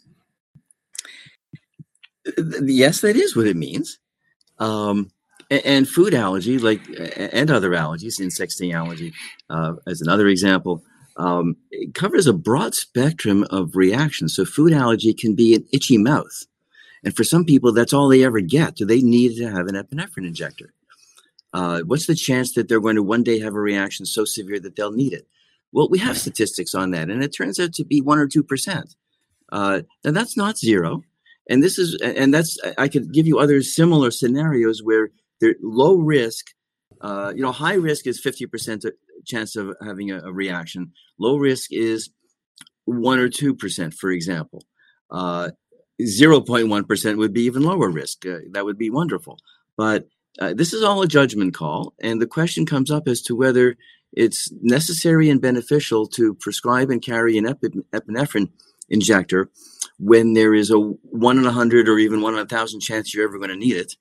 Yes, that is what it means. And food allergy, and other allergies, insect sting allergy, as another example, it covers a broad spectrum of reactions. So food allergy can be an itchy mouth. And for some people, that's all they ever get. Do they need to have an epinephrine injector? What's the chance that they're going to one day have a reaction so severe that they'll need it? Well, we have statistics on that, and it turns out to be 1 or 2%. And that's not zero. And I could give you other similar scenarios where they're low risk. High risk is 50% chance of having a reaction. Low risk is 1 or 2%, for example. 0.1% would be even lower risk. That would be wonderful. But this is all a judgment call. And the question comes up as to whether it's necessary and beneficial to prescribe and carry an epinephrine injector when there is a 1 in 100 or even 1 in 1,000 chance you're ever going to need it.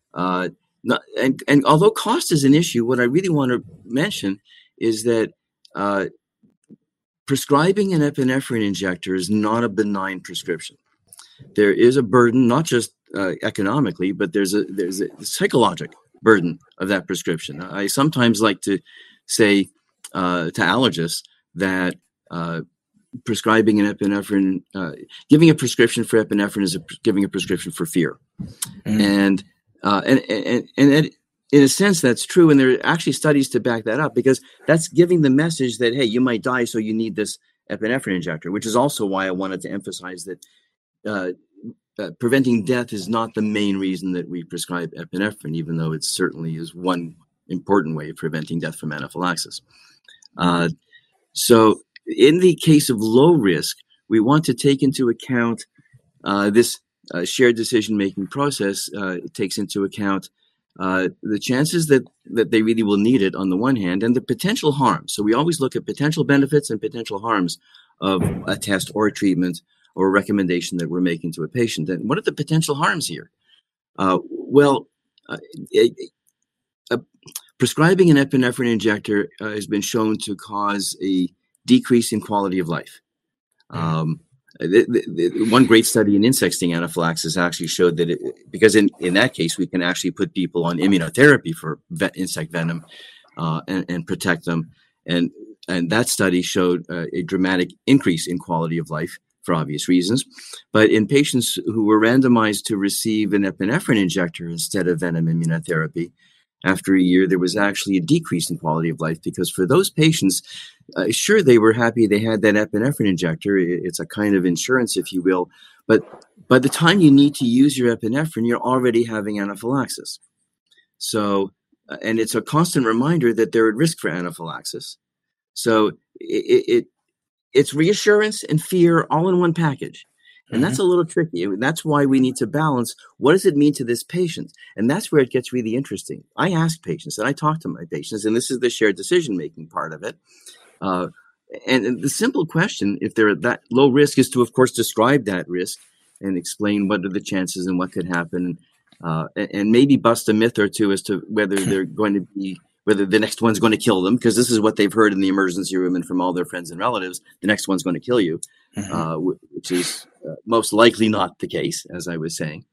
And although cost is an issue, what I really want to mention is that prescribing an epinephrine injector is not a benign prescription. There is a burden, not just economically, but there's a psychological burden of that prescription. I sometimes like to say to allergists that prescribing an epinephrine, giving a prescription for epinephrine is giving a prescription for fear. And in a sense, that's true. And there are actually studies to back that up, because that's giving the message that, hey, you might die, so you need this epinephrine injector, which is also why I wanted to emphasize that preventing death is not the main reason that we prescribe epinephrine, even though it certainly is one important way of preventing death from anaphylaxis. So in the case of low risk, we want to take into account this shared decision-making process. It takes into account the chances that they really will need it on the one hand, and the potential harms. So we always look at potential benefits and potential harms of a test or a treatment or a recommendation that we're making to a patient. And what are the potential harms here? Prescribing an epinephrine injector has been shown to cause a decrease in quality of life. One great study in insect sting anaphylaxis actually showed that because in that case, we can actually put people on immunotherapy for insect venom and protect them. And that study showed a dramatic increase in quality of life for obvious reasons. But in patients who were randomized to receive an epinephrine injector instead of venom immunotherapy, after a year, there was actually a decrease in quality of life, because for those patients, sure, they were happy they had that epinephrine injector. It's a kind of insurance, if you will. But by the time you need to use your epinephrine, you're already having anaphylaxis. So, and it's a constant reminder that they're at risk for anaphylaxis. So it's reassurance and fear all in one package. And that's a little tricky. That's why we need to balance, what does it mean to this patient? And that's where it gets really interesting. I ask patients and I talk to my patients, and this is the shared decision-making part of it. And the simple question, if they're at that low risk, is to, of course, describe that risk and explain what are the chances and what could happen, and maybe bust a myth or two as to whether they're going to be, whether the next one's going to kill them, because this is what they've heard in the emergency room and from all their friends and relatives. The next one's going to kill you, which is most likely not the case, as I was saying.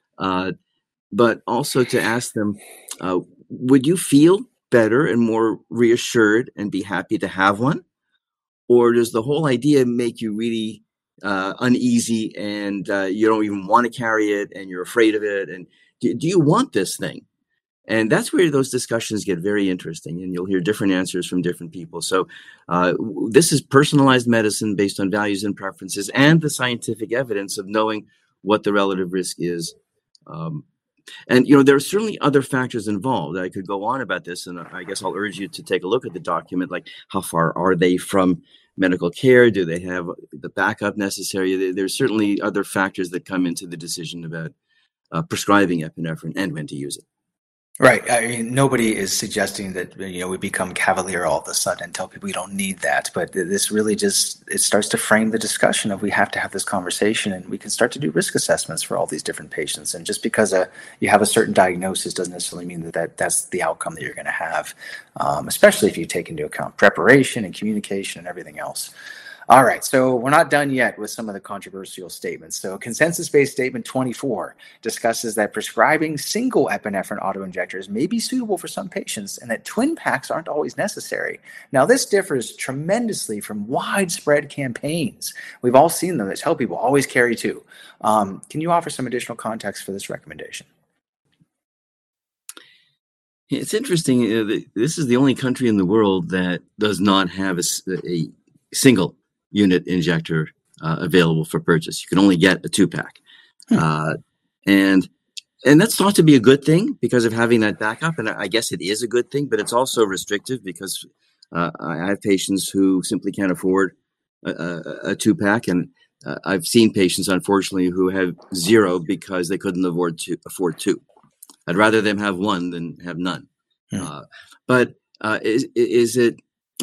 But also to ask them, would you feel better and more reassured and be happy to have one? Or does the whole idea make you really uneasy and you don't even want to carry it and you're afraid of it? And do you want this thing? And that's where those discussions get very interesting, and you'll hear different answers from different people. So this is personalized medicine based on values and preferences and the scientific evidence of knowing what the relative risk is. And, there are certainly other factors involved. I could go on about this, and I guess I'll urge you to take a look at the document, like how far are they from medical care? Do they have the backup necessary? There's certainly other factors that come into the decision about prescribing epinephrine and when to use it. Right. I mean, nobody is suggesting that, we become cavalier all of a sudden and tell people we don't need that. But this really it starts to frame the discussion of we have to have this conversation, and we can start to do risk assessments for all these different patients. And just because you have a certain diagnosis doesn't necessarily mean that's the outcome that you're going to have, especially if you take into account preparation and communication and everything else. All right, so we're not done yet with some of the controversial statements. So consensus-based statement 24 discusses that prescribing single epinephrine autoinjectors may be suitable for some patients and that twin packs aren't always necessary. Now, this differs tremendously from widespread campaigns. We've all seen them that tell people always carry two. Can you offer some additional context for this recommendation? It's interesting. This is the only country in the world that does not have a single unit injector available for purchase. You can only get a 2-pack. And that's thought to be a good thing because of having that backup. And I guess it is a good thing, but it's also restrictive because I have patients who simply can't afford a 2-pack. And I've seen patients, unfortunately, who have zero because they couldn't afford two. I'd rather them have one than have none. But is it?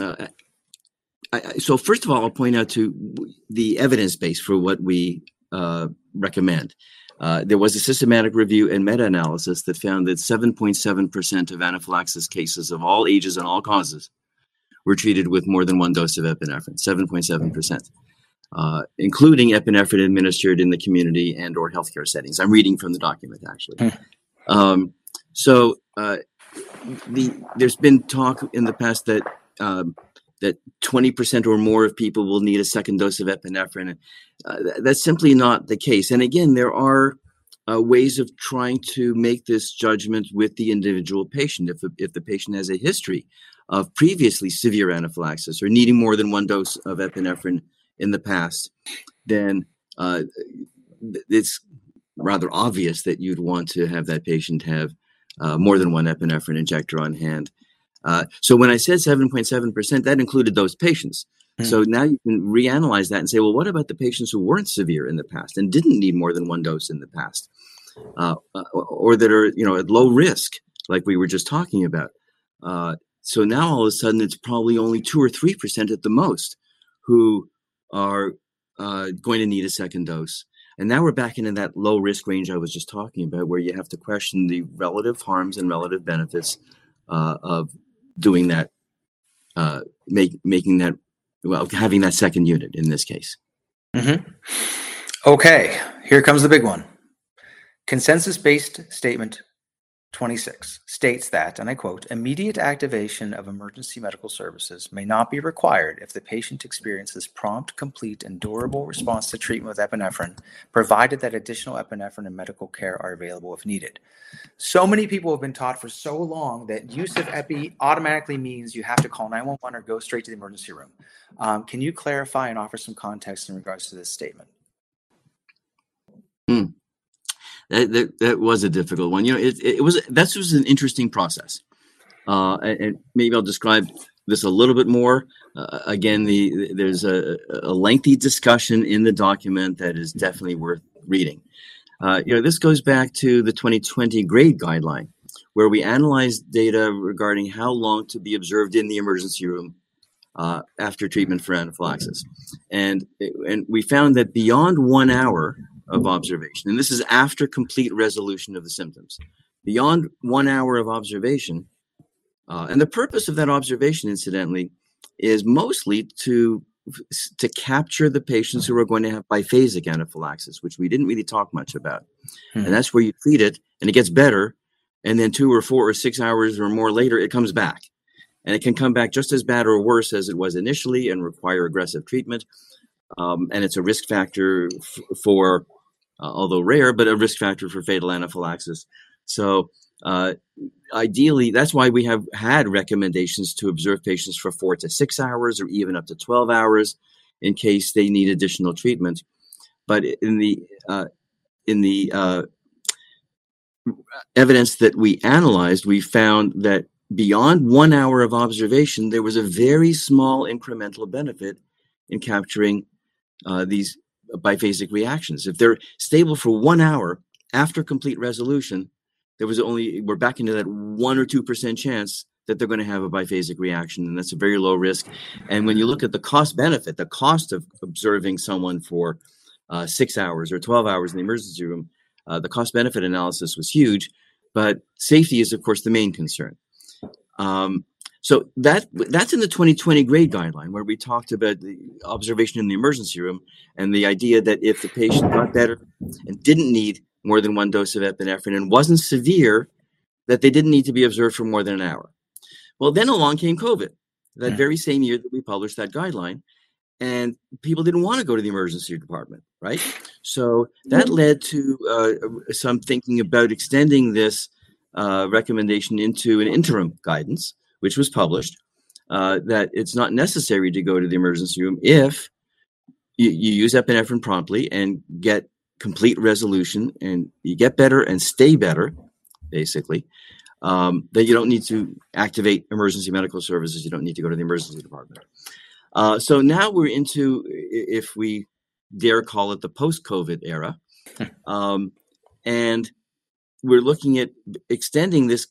So first of all, I'll point out to the evidence base for what we recommend. There was a systematic review and meta-analysis that found that 7.7% of anaphylaxis cases of all ages and all causes were treated with more than one dose of epinephrine, 7.7%, including epinephrine administered in the community and or healthcare settings. I'm reading from the document, actually. There's been talk in the past that that 20% or more of people will need a second dose of epinephrine. That's simply not the case. And again, there are ways of trying to make this judgment with the individual patient. If the patient has a history of previously severe anaphylaxis or needing more than one dose of epinephrine in the past, then it's rather obvious that you'd want to have that patient have more than one epinephrine injector on hand. So when I said 7.7%, that included those patients. So now you can reanalyze that and say, well, what about the patients who weren't severe in the past and didn't need more than one dose in the past, or that are, at low risk, like we were just talking about. So now all of a sudden, it's probably only 2 or 3% at the most who are going to need a second dose. And now we're back into that low risk range I was just talking about, where you have to question the relative harms and relative benefits of doing that, making that, having that second unit in this case. Okay, here comes the big one. Consensus-based statement 26 states that, and I quote, immediate activation of emergency medical services may not be required if the patient experiences prompt, complete, and durable response to treatment with epinephrine, provided that additional epinephrine and medical care are available if needed. So many people have been taught for so long that use of epi automatically means you have to call 911 or go straight to the emergency room. Can you clarify and offer some context in regards to this statement? That was a difficult one. That was an interesting process, and maybe I'll describe this a little bit more. Again, there's a lengthy discussion in the document that is definitely worth reading. This goes back to the 2020 GRADE guideline, where we analyzed data regarding how long to be observed in the emergency room after treatment for anaphylaxis, and we found that beyond 1 hour of observation, and this is after complete resolution of the symptoms, beyond 1 hour of observation, and the purpose of that observation, incidentally, is mostly to capture the patients who are going to have biphasic anaphylaxis, which we didn't really talk much about. And that's where you treat it, and it gets better, and then 2 or 4 or 6 hours or more later, it comes back. And it can come back just as bad or worse as it was initially and require aggressive treatment. And it's a risk factor for although rare, but a risk factor for fatal anaphylaxis. So ideally, that's why we have had recommendations to observe patients for 4 to 6 hours or even up to 12 hours in case they need additional treatment. But in the evidence that we analyzed, we found that beyond 1 hour of observation, there was a very small incremental benefit in capturing these biphasic reactions. If they're stable for 1 hour after complete resolution, we're back into that 1 or 2% chance that they're going to have a biphasic reaction, and that's a very low risk. And when you look at the cost benefit, the cost of observing someone for 6 hours or 12 hours in the emergency room, the cost benefit analysis was huge, but safety is, of course, the main concern. So that's in the 2020 GRADE guideline, where we talked about the observation in the emergency room and the idea that if the patient got better and didn't need more than one dose of epinephrine and wasn't severe, that they didn't need to be observed for more than an hour. Well, then along came COVID, that very same year that we published that guideline, and people didn't want to go to the emergency department, right? So that led to some thinking about extending this recommendation into an interim guidance, which was published, that it's not necessary to go to the emergency room if you use epinephrine promptly and get complete resolution and you get better and stay better, basically, that you don't need to activate emergency medical services. You don't need to go to the emergency department. So now we're into, if we dare call it the post-COVID era. And we're looking at extending this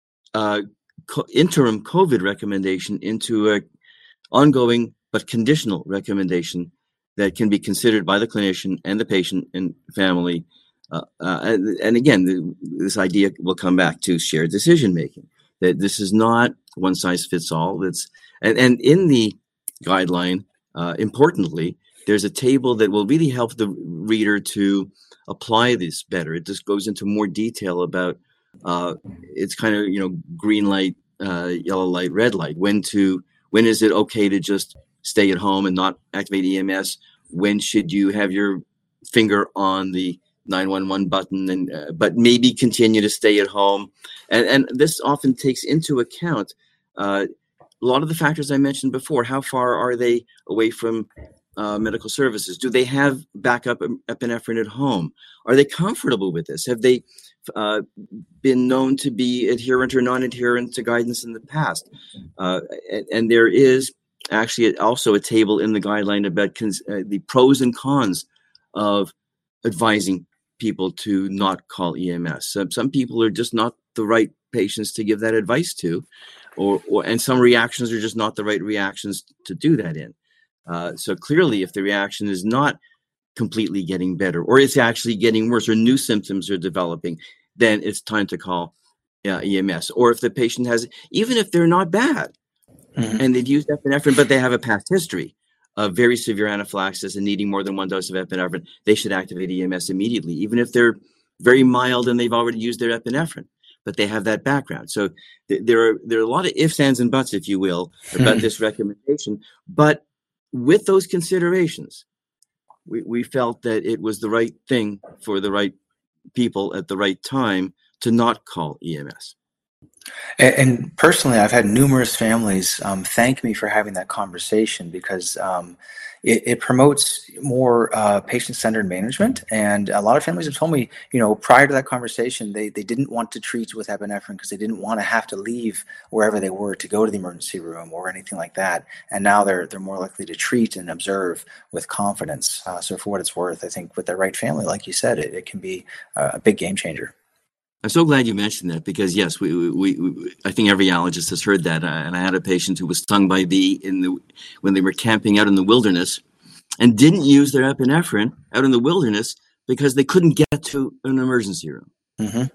interim COVID recommendation into a ongoing but conditional recommendation that can be considered by the clinician and the patient and family. And again, this idea will come back to shared decision making. That this is not one size fits all. And in the guideline, importantly, there's a table that will really help the reader to apply this better. It just goes into more detail about it's kind of green light, yellow light, red light. When is it okay to just stay at home and not activate EMS? When should you have your finger on the 911 button and but maybe continue to stay at home? And this often takes into account a lot of the factors I mentioned before. How far are they away from medical services? Do they have backup epinephrine at home? Are they comfortable with this? Have they been known to be adherent or non-adherent to guidance in the past? And there is actually also a table in the guideline about the pros and cons of advising people to not call EMS. Some people are just not the right patients to give that advice to, and some reactions are just not the right reactions to do that in. So clearly, if the reaction is not completely getting better, or it's actually getting worse, or new symptoms are developing, then it's time to call EMS. Or if the patient has, even if they're not bad, and they've used epinephrine, but they have a past history of very severe anaphylaxis and needing more than one dose of epinephrine, they should activate EMS immediately, even if they're very mild and they've already used their epinephrine, but they have that background. So there are a lot of ifs, ands, and buts, if you will, about this recommendation. But with those considerations, we felt that it was the right thing for the right people at the right time to not call EMS. And personally, I've had numerous families thank me for having that conversation, because it promotes more patient-centered management. And a lot of families have told me, prior to that conversation, they didn't want to treat with epinephrine because they didn't want to have to leave wherever they were to go to the emergency room or anything like that. And now they're more likely to treat and observe with confidence. So for what it's worth, I think with the right family, like you said, it can be a big game changer. I'm so glad you mentioned that, because yes, we I think every allergist has heard that. And I had a patient who was stung by a bee when they were camping out in the wilderness, and didn't use their epinephrine out in the wilderness because they couldn't get to an emergency room. Mm-hmm.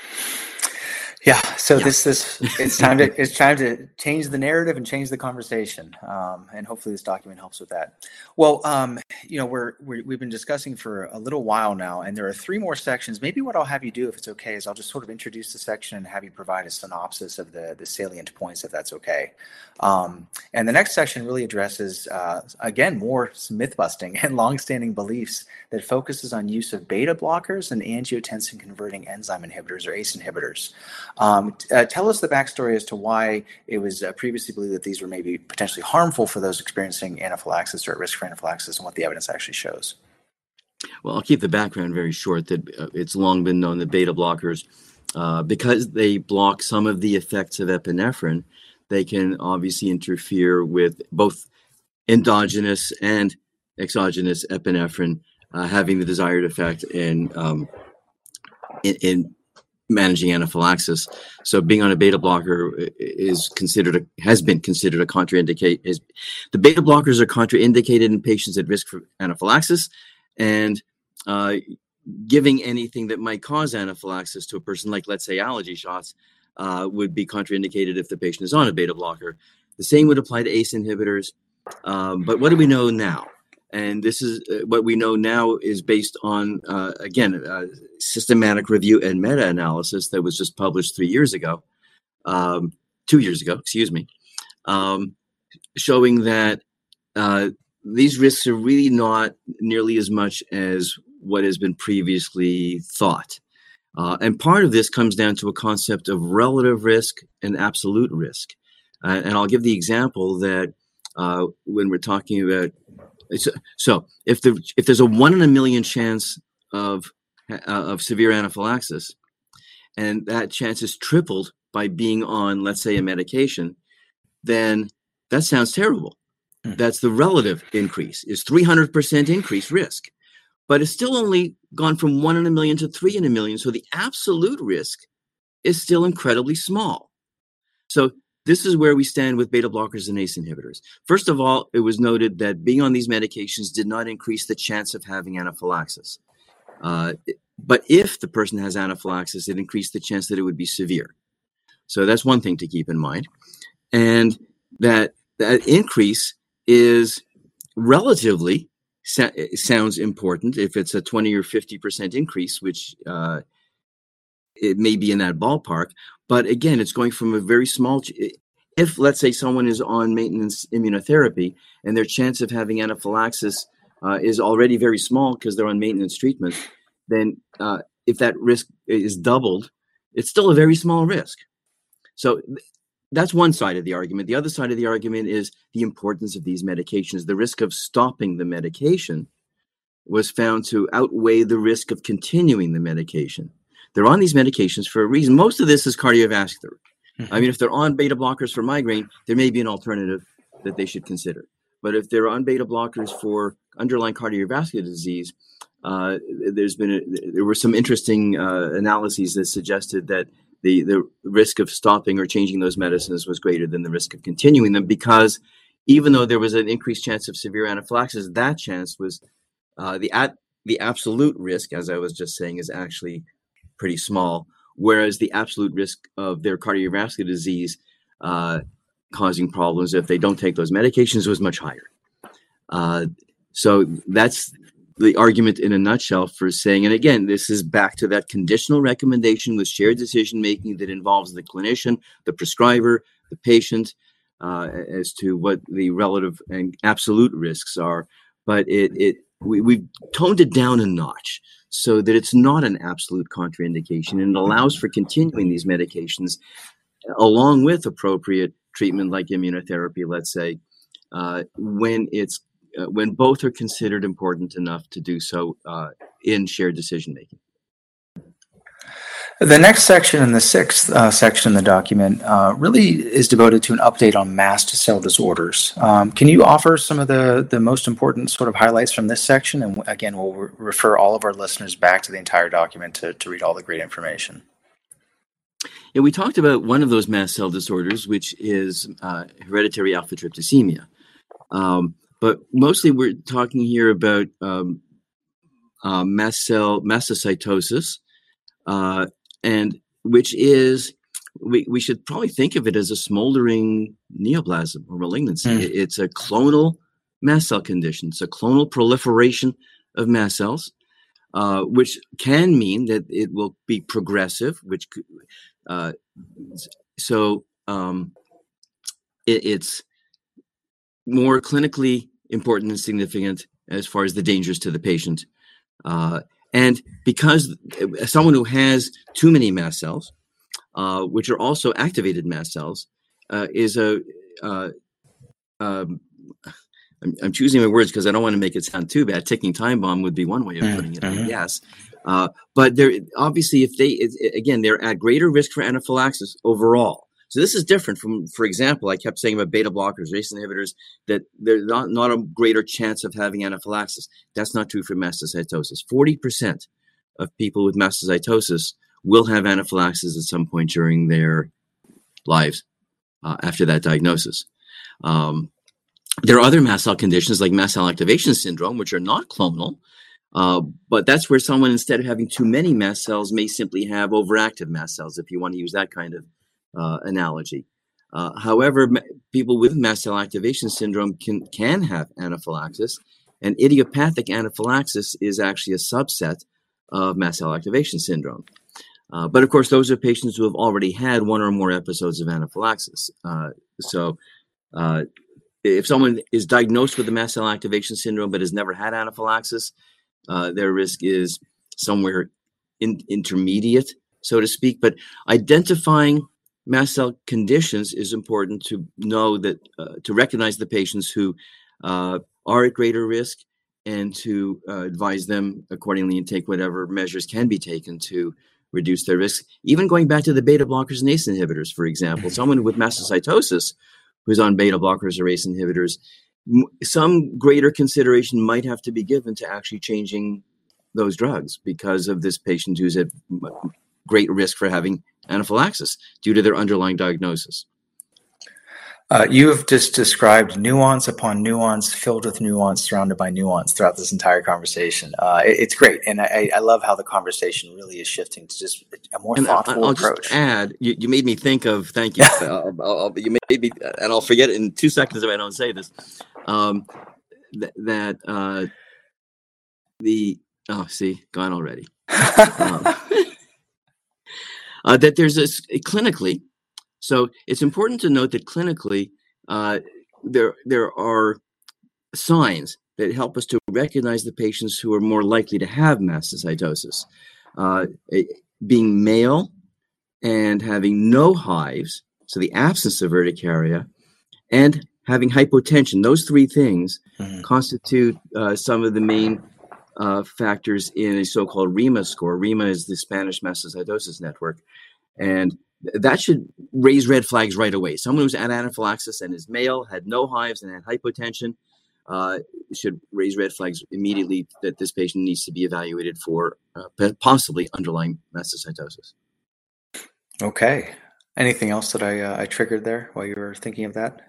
Yeah. So it's time to change the narrative and change the conversation. And hopefully this document helps with that. Well, we've been discussing for a little while now, and there are 3 more sections. Maybe what I'll have you do, if it's okay, is I'll just sort of introduce the section and have you provide a synopsis of the salient points, if that's okay. And the next section really addresses, again, more myth busting and longstanding beliefs that focuses on use of beta blockers and angiotensin converting enzyme inhibitors, or ACE inhibitors. Tell us the backstory as to why it was previously believed that these were maybe potentially harmful for those experiencing anaphylaxis or at risk for anaphylaxis, and what the evidence actually shows. Well, I'll keep the background very short. That it's long been known that beta blockers, because they block some of the effects of epinephrine, they can obviously interfere with both endogenous and exogenous epinephrine having the desired effect in managing anaphylaxis. So being on a beta blocker has been considered a contraindication. The beta blockers are contraindicated in patients at risk for anaphylaxis, and giving anything that might cause anaphylaxis to a person, like let's say allergy shots, would be contraindicated if the patient is on a beta blocker. The same would apply to ACE inhibitors. But what do we know now? And this is what we know now is based on, again, systematic review and meta-analysis that was just published 2 years ago, showing that these risks are really not nearly as much as what has been previously thought. And part of this comes down to a concept of relative risk and absolute risk. And I'll give the example that when we're talking about, so if there's a 1 in a million chance of severe anaphylaxis, and that chance is tripled by being on, let's say, a medication, then that sounds terrible. That's the relative increase, is 300% increased risk. But it's still only gone from 1 in a million to 3 in a million. So the absolute risk is still incredibly small. So this is where we stand with beta blockers and ACE inhibitors. First of all, it was noted that being on these medications did not increase the chance of having anaphylaxis. But if the person has anaphylaxis, it increased the chance that it would be severe. So that's one thing to keep in mind. And that increase is relatively sounds important if it's a 20 or 50% increase, which it may be in that ballpark. But again, it's going from a very small, if let's say someone is on maintenance immunotherapy and their chance of having anaphylaxis is already very small because they're on maintenance treatment, then if that risk is doubled, it's still a very small risk. So that's one side of the argument. The other side of the argument is the importance of these medications. The risk of stopping the medication was found to outweigh the risk of continuing the medication. They're on these medications for a reason. Most of this is cardiovascular. Mm-hmm. I mean, if they're on beta blockers for migraine, there may be an alternative that they should consider. But if they're on beta blockers for underlying cardiovascular disease, there were some interesting analyses that suggested that the risk of stopping or changing those medicines was greater than the risk of continuing them, because even though there was an increased chance of severe anaphylaxis, that chance was the absolute risk, as I was just saying, is actually pretty small, whereas the absolute risk of their cardiovascular disease causing problems if they don't take those medications was much higher. So that's the argument in a nutshell for saying, and again, this is back to that conditional recommendation with shared decision-making that involves the clinician, the prescriber, the patient, as to what the relative and absolute risks are. But we've toned it down a notch so that it's not an absolute contraindication, and it allows for continuing these medications along with appropriate treatment like immunotherapy, let's say, when both are considered important enough to do so in shared decision-making. The next section and the sixth section in the document really is devoted to an update on mast cell disorders. Can you offer some of the most important sort of highlights from this section? And again, we'll refer all of our listeners back to the entire document to read all the great information. Yeah, we talked about one of those mast cell disorders, which is hereditary alpha-tryptocemia. But mostly we're talking here about mast cell mastocytosis, and which is, we should probably think of it as a smoldering neoplasm or malignancy. It's a clonal mast cell condition. It's a clonal proliferation of mast cells, which can mean that it will be progressive, which it's more clinically important and significant as far as the dangers to the patient. And because someone who has too many mast cells, which are also activated mast cells, is I'm choosing my words because I don't want to make it sound too bad. Ticking time bomb would be one way of putting it, I guess. But they're obviously, they're at greater risk for anaphylaxis overall. So this is different from, for example, I kept saying about beta blockers, ACE inhibitors, that there's not a greater chance of having anaphylaxis. That's not true for mastocytosis. 40% of people with mastocytosis will have anaphylaxis at some point during their lives after that diagnosis. There are other mast cell conditions like mast cell activation syndrome, which are not clonal, but that's where someone, instead of having too many mast cells, may simply have overactive mast cells, if you want to use that kind of analogy. However, people with mast cell activation syndrome can have anaphylaxis, and idiopathic anaphylaxis is actually a subset of mast cell activation syndrome. But of course, those are patients who have already had one or more episodes of anaphylaxis. So if someone is diagnosed with the mast cell activation syndrome but has never had anaphylaxis, their risk is somewhere intermediate, so to speak. But identifying mast cell conditions is important to know that, to recognize the patients who are at greater risk and to advise them accordingly and take whatever measures can be taken to reduce their risk. Even going back to the beta blockers and ACE inhibitors, for example, someone with mastocytosis who's on beta blockers or ACE inhibitors some greater consideration might have to be given to actually changing those drugs because of this patient who's at great risk for having anaphylaxis due to their underlying diagnosis. You have just described nuance upon nuance, filled with nuance, surrounded by nuance throughout this entire conversation. It's great, and I love how the conversation really is shifting to just a more thoughtful I'll approach. Just add, you made me think of. Thank you. You made me, and I'll forget it in 2 seconds if I don't say this. Gone already. That there's clinically. So it's important to note that clinically, there are signs that help us to recognize the patients who are more likely to have mastocytosis. Being male and having no hives, so the absence of urticaria, and having hypotension. Those 3 things constitute some of the main factors in a so-called RIMA score. RIMA is the Spanish Mastocytosis Network, and that should raise red flags right away. Someone who's at anaphylaxis and is male, had no hives, and had hypotension should raise red flags immediately that this patient needs to be evaluated for possibly underlying mastocytosis. Okay. Anything else that I triggered there while you were thinking of that?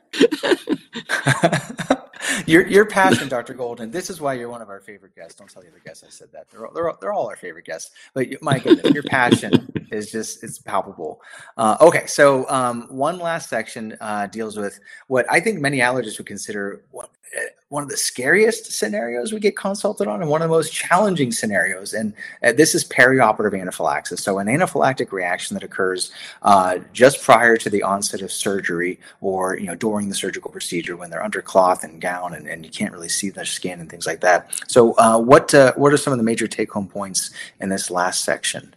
Your passion, Dr. Golden. This is why you're one of our favorite guests. Don't tell the other guests I said that. They're all our favorite guests. But my goodness, your passion is it's palpable. Okay, so one last section deals with what I think many allergists would consider one of the scariest scenarios we get consulted on, and one of the most challenging scenarios. And this is perioperative anaphylaxis. So an anaphylactic reaction that occurs just prior to the onset of surgery, or during the surgical procedure when they're under cloth and gown and you can't really see their skin and things like that. So what are some of the major take-home points in this last section?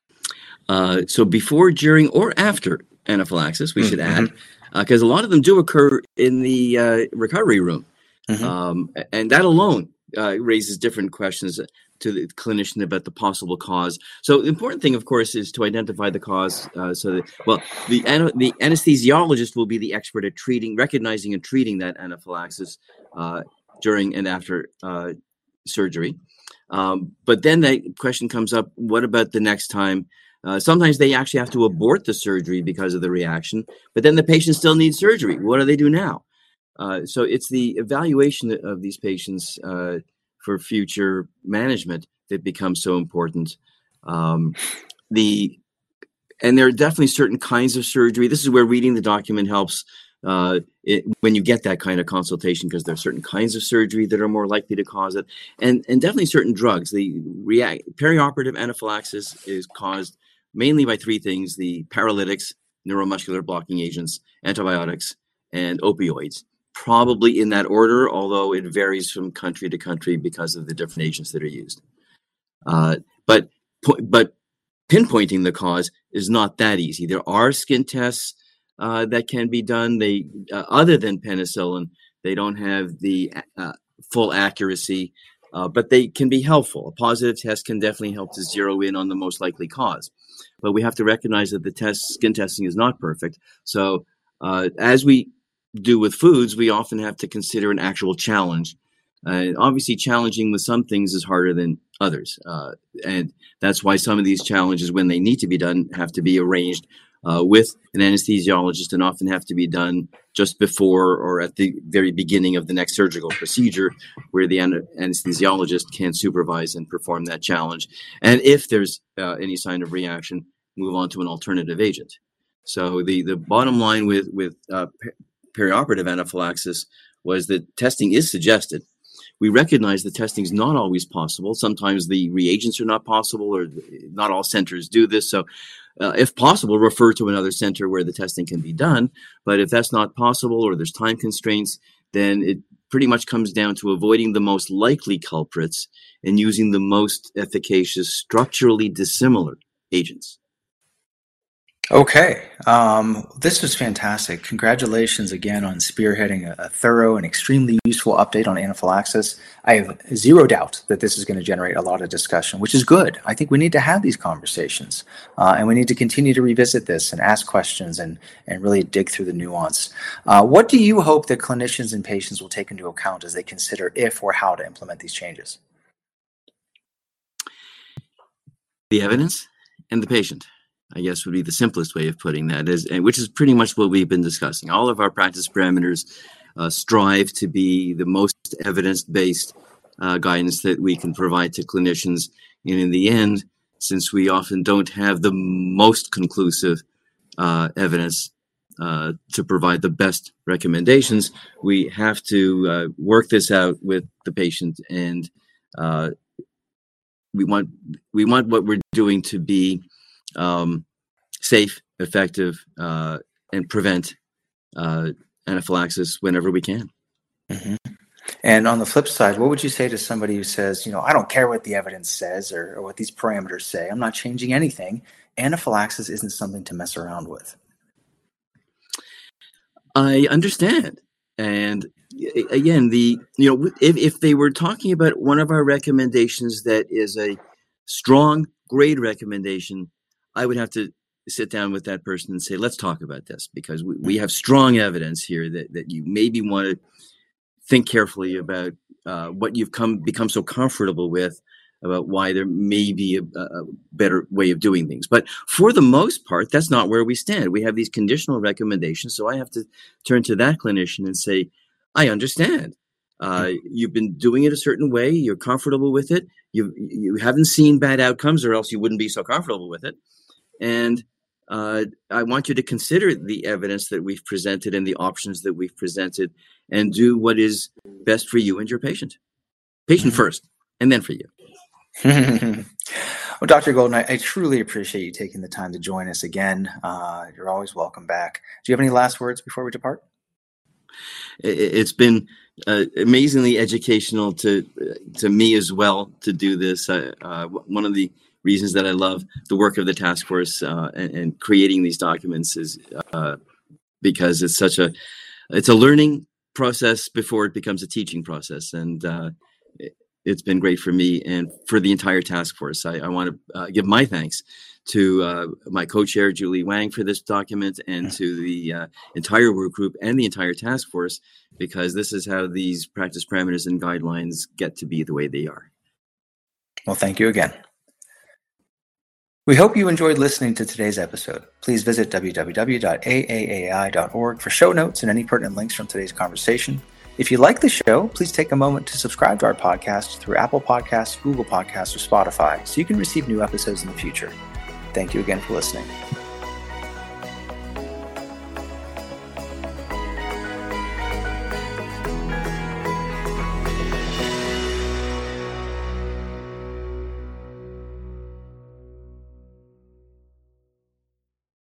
So before, during, or after anaphylaxis, we should add, because a lot of them do occur in the recovery room. And that alone raises different questions to the clinician about the possible cause. So the important thing, of course, is to identify the cause. The anesthesiologist will be the expert at recognizing and treating that anaphylaxis during and after surgery. But then the question comes up, what about the next time? Sometimes they actually have to abort the surgery because of the reaction, but then the patient still needs surgery. What do they do now? So it's the evaluation of these patients for future management that becomes so important. And there are definitely certain kinds of surgery. This is where reading the document helps when you get that kind of consultation, because there are certain kinds of surgery that are more likely to cause it, and definitely certain drugs. The perioperative anaphylaxis is caused mainly by 3 things: the paralytics, neuromuscular blocking agents, antibiotics, and opioids. Probably in that order, although it varies from country to country because of the different agents that are used. But pinpointing the cause is not that easy. There are skin tests that can be done. They other than penicillin, they don't have the full accuracy, but they can be helpful. A positive test can definitely help to zero in on the most likely cause. But we have to recognize that skin testing is not perfect. So as we do with foods, we often have to consider an actual challenge. Obviously, challenging with some things is harder than others. And that's why some of these challenges, when they need to be done, have to be arranged with an anesthesiologist, and often have to be done just before or at the very beginning of the next surgical procedure, where the anesthesiologist can supervise and perform that challenge. And if there's any sign of reaction, move on to an alternative agent. So the bottom line with perioperative anaphylaxis was that testing is suggested. We recognize that testing is not always possible. Sometimes the reagents are not possible, or not all centers do this. So if possible, refer to another center where the testing can be done. But if that's not possible, or there's time constraints, then it pretty much comes down to avoiding the most likely culprits and using the most efficacious, structurally dissimilar agents. Okay. This was fantastic. Congratulations again on spearheading a thorough and extremely useful update on anaphylaxis. I have zero doubt that this is going to generate a lot of discussion, which is good. I think we need to have these conversations, and we need to continue to revisit this and ask questions and really dig through the nuance. What do you hope that clinicians and patients will take into account as they consider if or how to implement these changes? The evidence and the patient, I guess, would be the simplest way of putting that, which is pretty much what we've been discussing. All of our practice parameters strive to be the most evidence-based guidance that we can provide to clinicians. And in the end, since we often don't have the most conclusive evidence to provide the best recommendations, we have to work this out with the patient, and we want what we're doing to be safe, effective, and prevent anaphylaxis whenever we can. Mm-hmm. And on the flip side, what would you say to somebody who says, I don't care what the evidence says or what these parameters say. I'm not changing anything. Anaphylaxis isn't something to mess around with. I understand. And again, if they were talking about one of our recommendations that is a strong grade recommendation, I would have to sit down with that person and say, let's talk about this, because we have strong evidence here that you maybe want to think carefully about what you've become so comfortable with, about why there may be a better way of doing things. But for the most part, that's not where we stand. We have these conditional recommendations, so I have to turn to that clinician and say, I understand. You've been doing it a certain way. You're comfortable with it. You haven't seen bad outcomes, or else you wouldn't be so comfortable with it. And I want you to consider the evidence that we've presented and the options that we've presented, and do what is best for you and your patient. Patient first, and then for you. Well, Dr. Golden, I truly appreciate you taking the time to join us again. You're always welcome back. Do you have any last words before we depart? It's been amazingly educational to me as well to do this. One of the reasons that I love the work of the task force and creating these documents is because it's a learning process before it becomes a teaching process, and it's been great for me and for the entire task force. I want to give my thanks to my co-chair, Julie Wang, for this document, and to the entire work group and the entire task force, because this is how these practice parameters and guidelines get to be the way they are. Well, thank you again. We hope you enjoyed listening to today's episode. Please visit www.aaai.org for show notes and any pertinent links from today's conversation. If you like the show, please take a moment to subscribe to our podcast through Apple Podcasts, Google Podcasts, or Spotify so you can receive new episodes in the future. Thank you again for listening.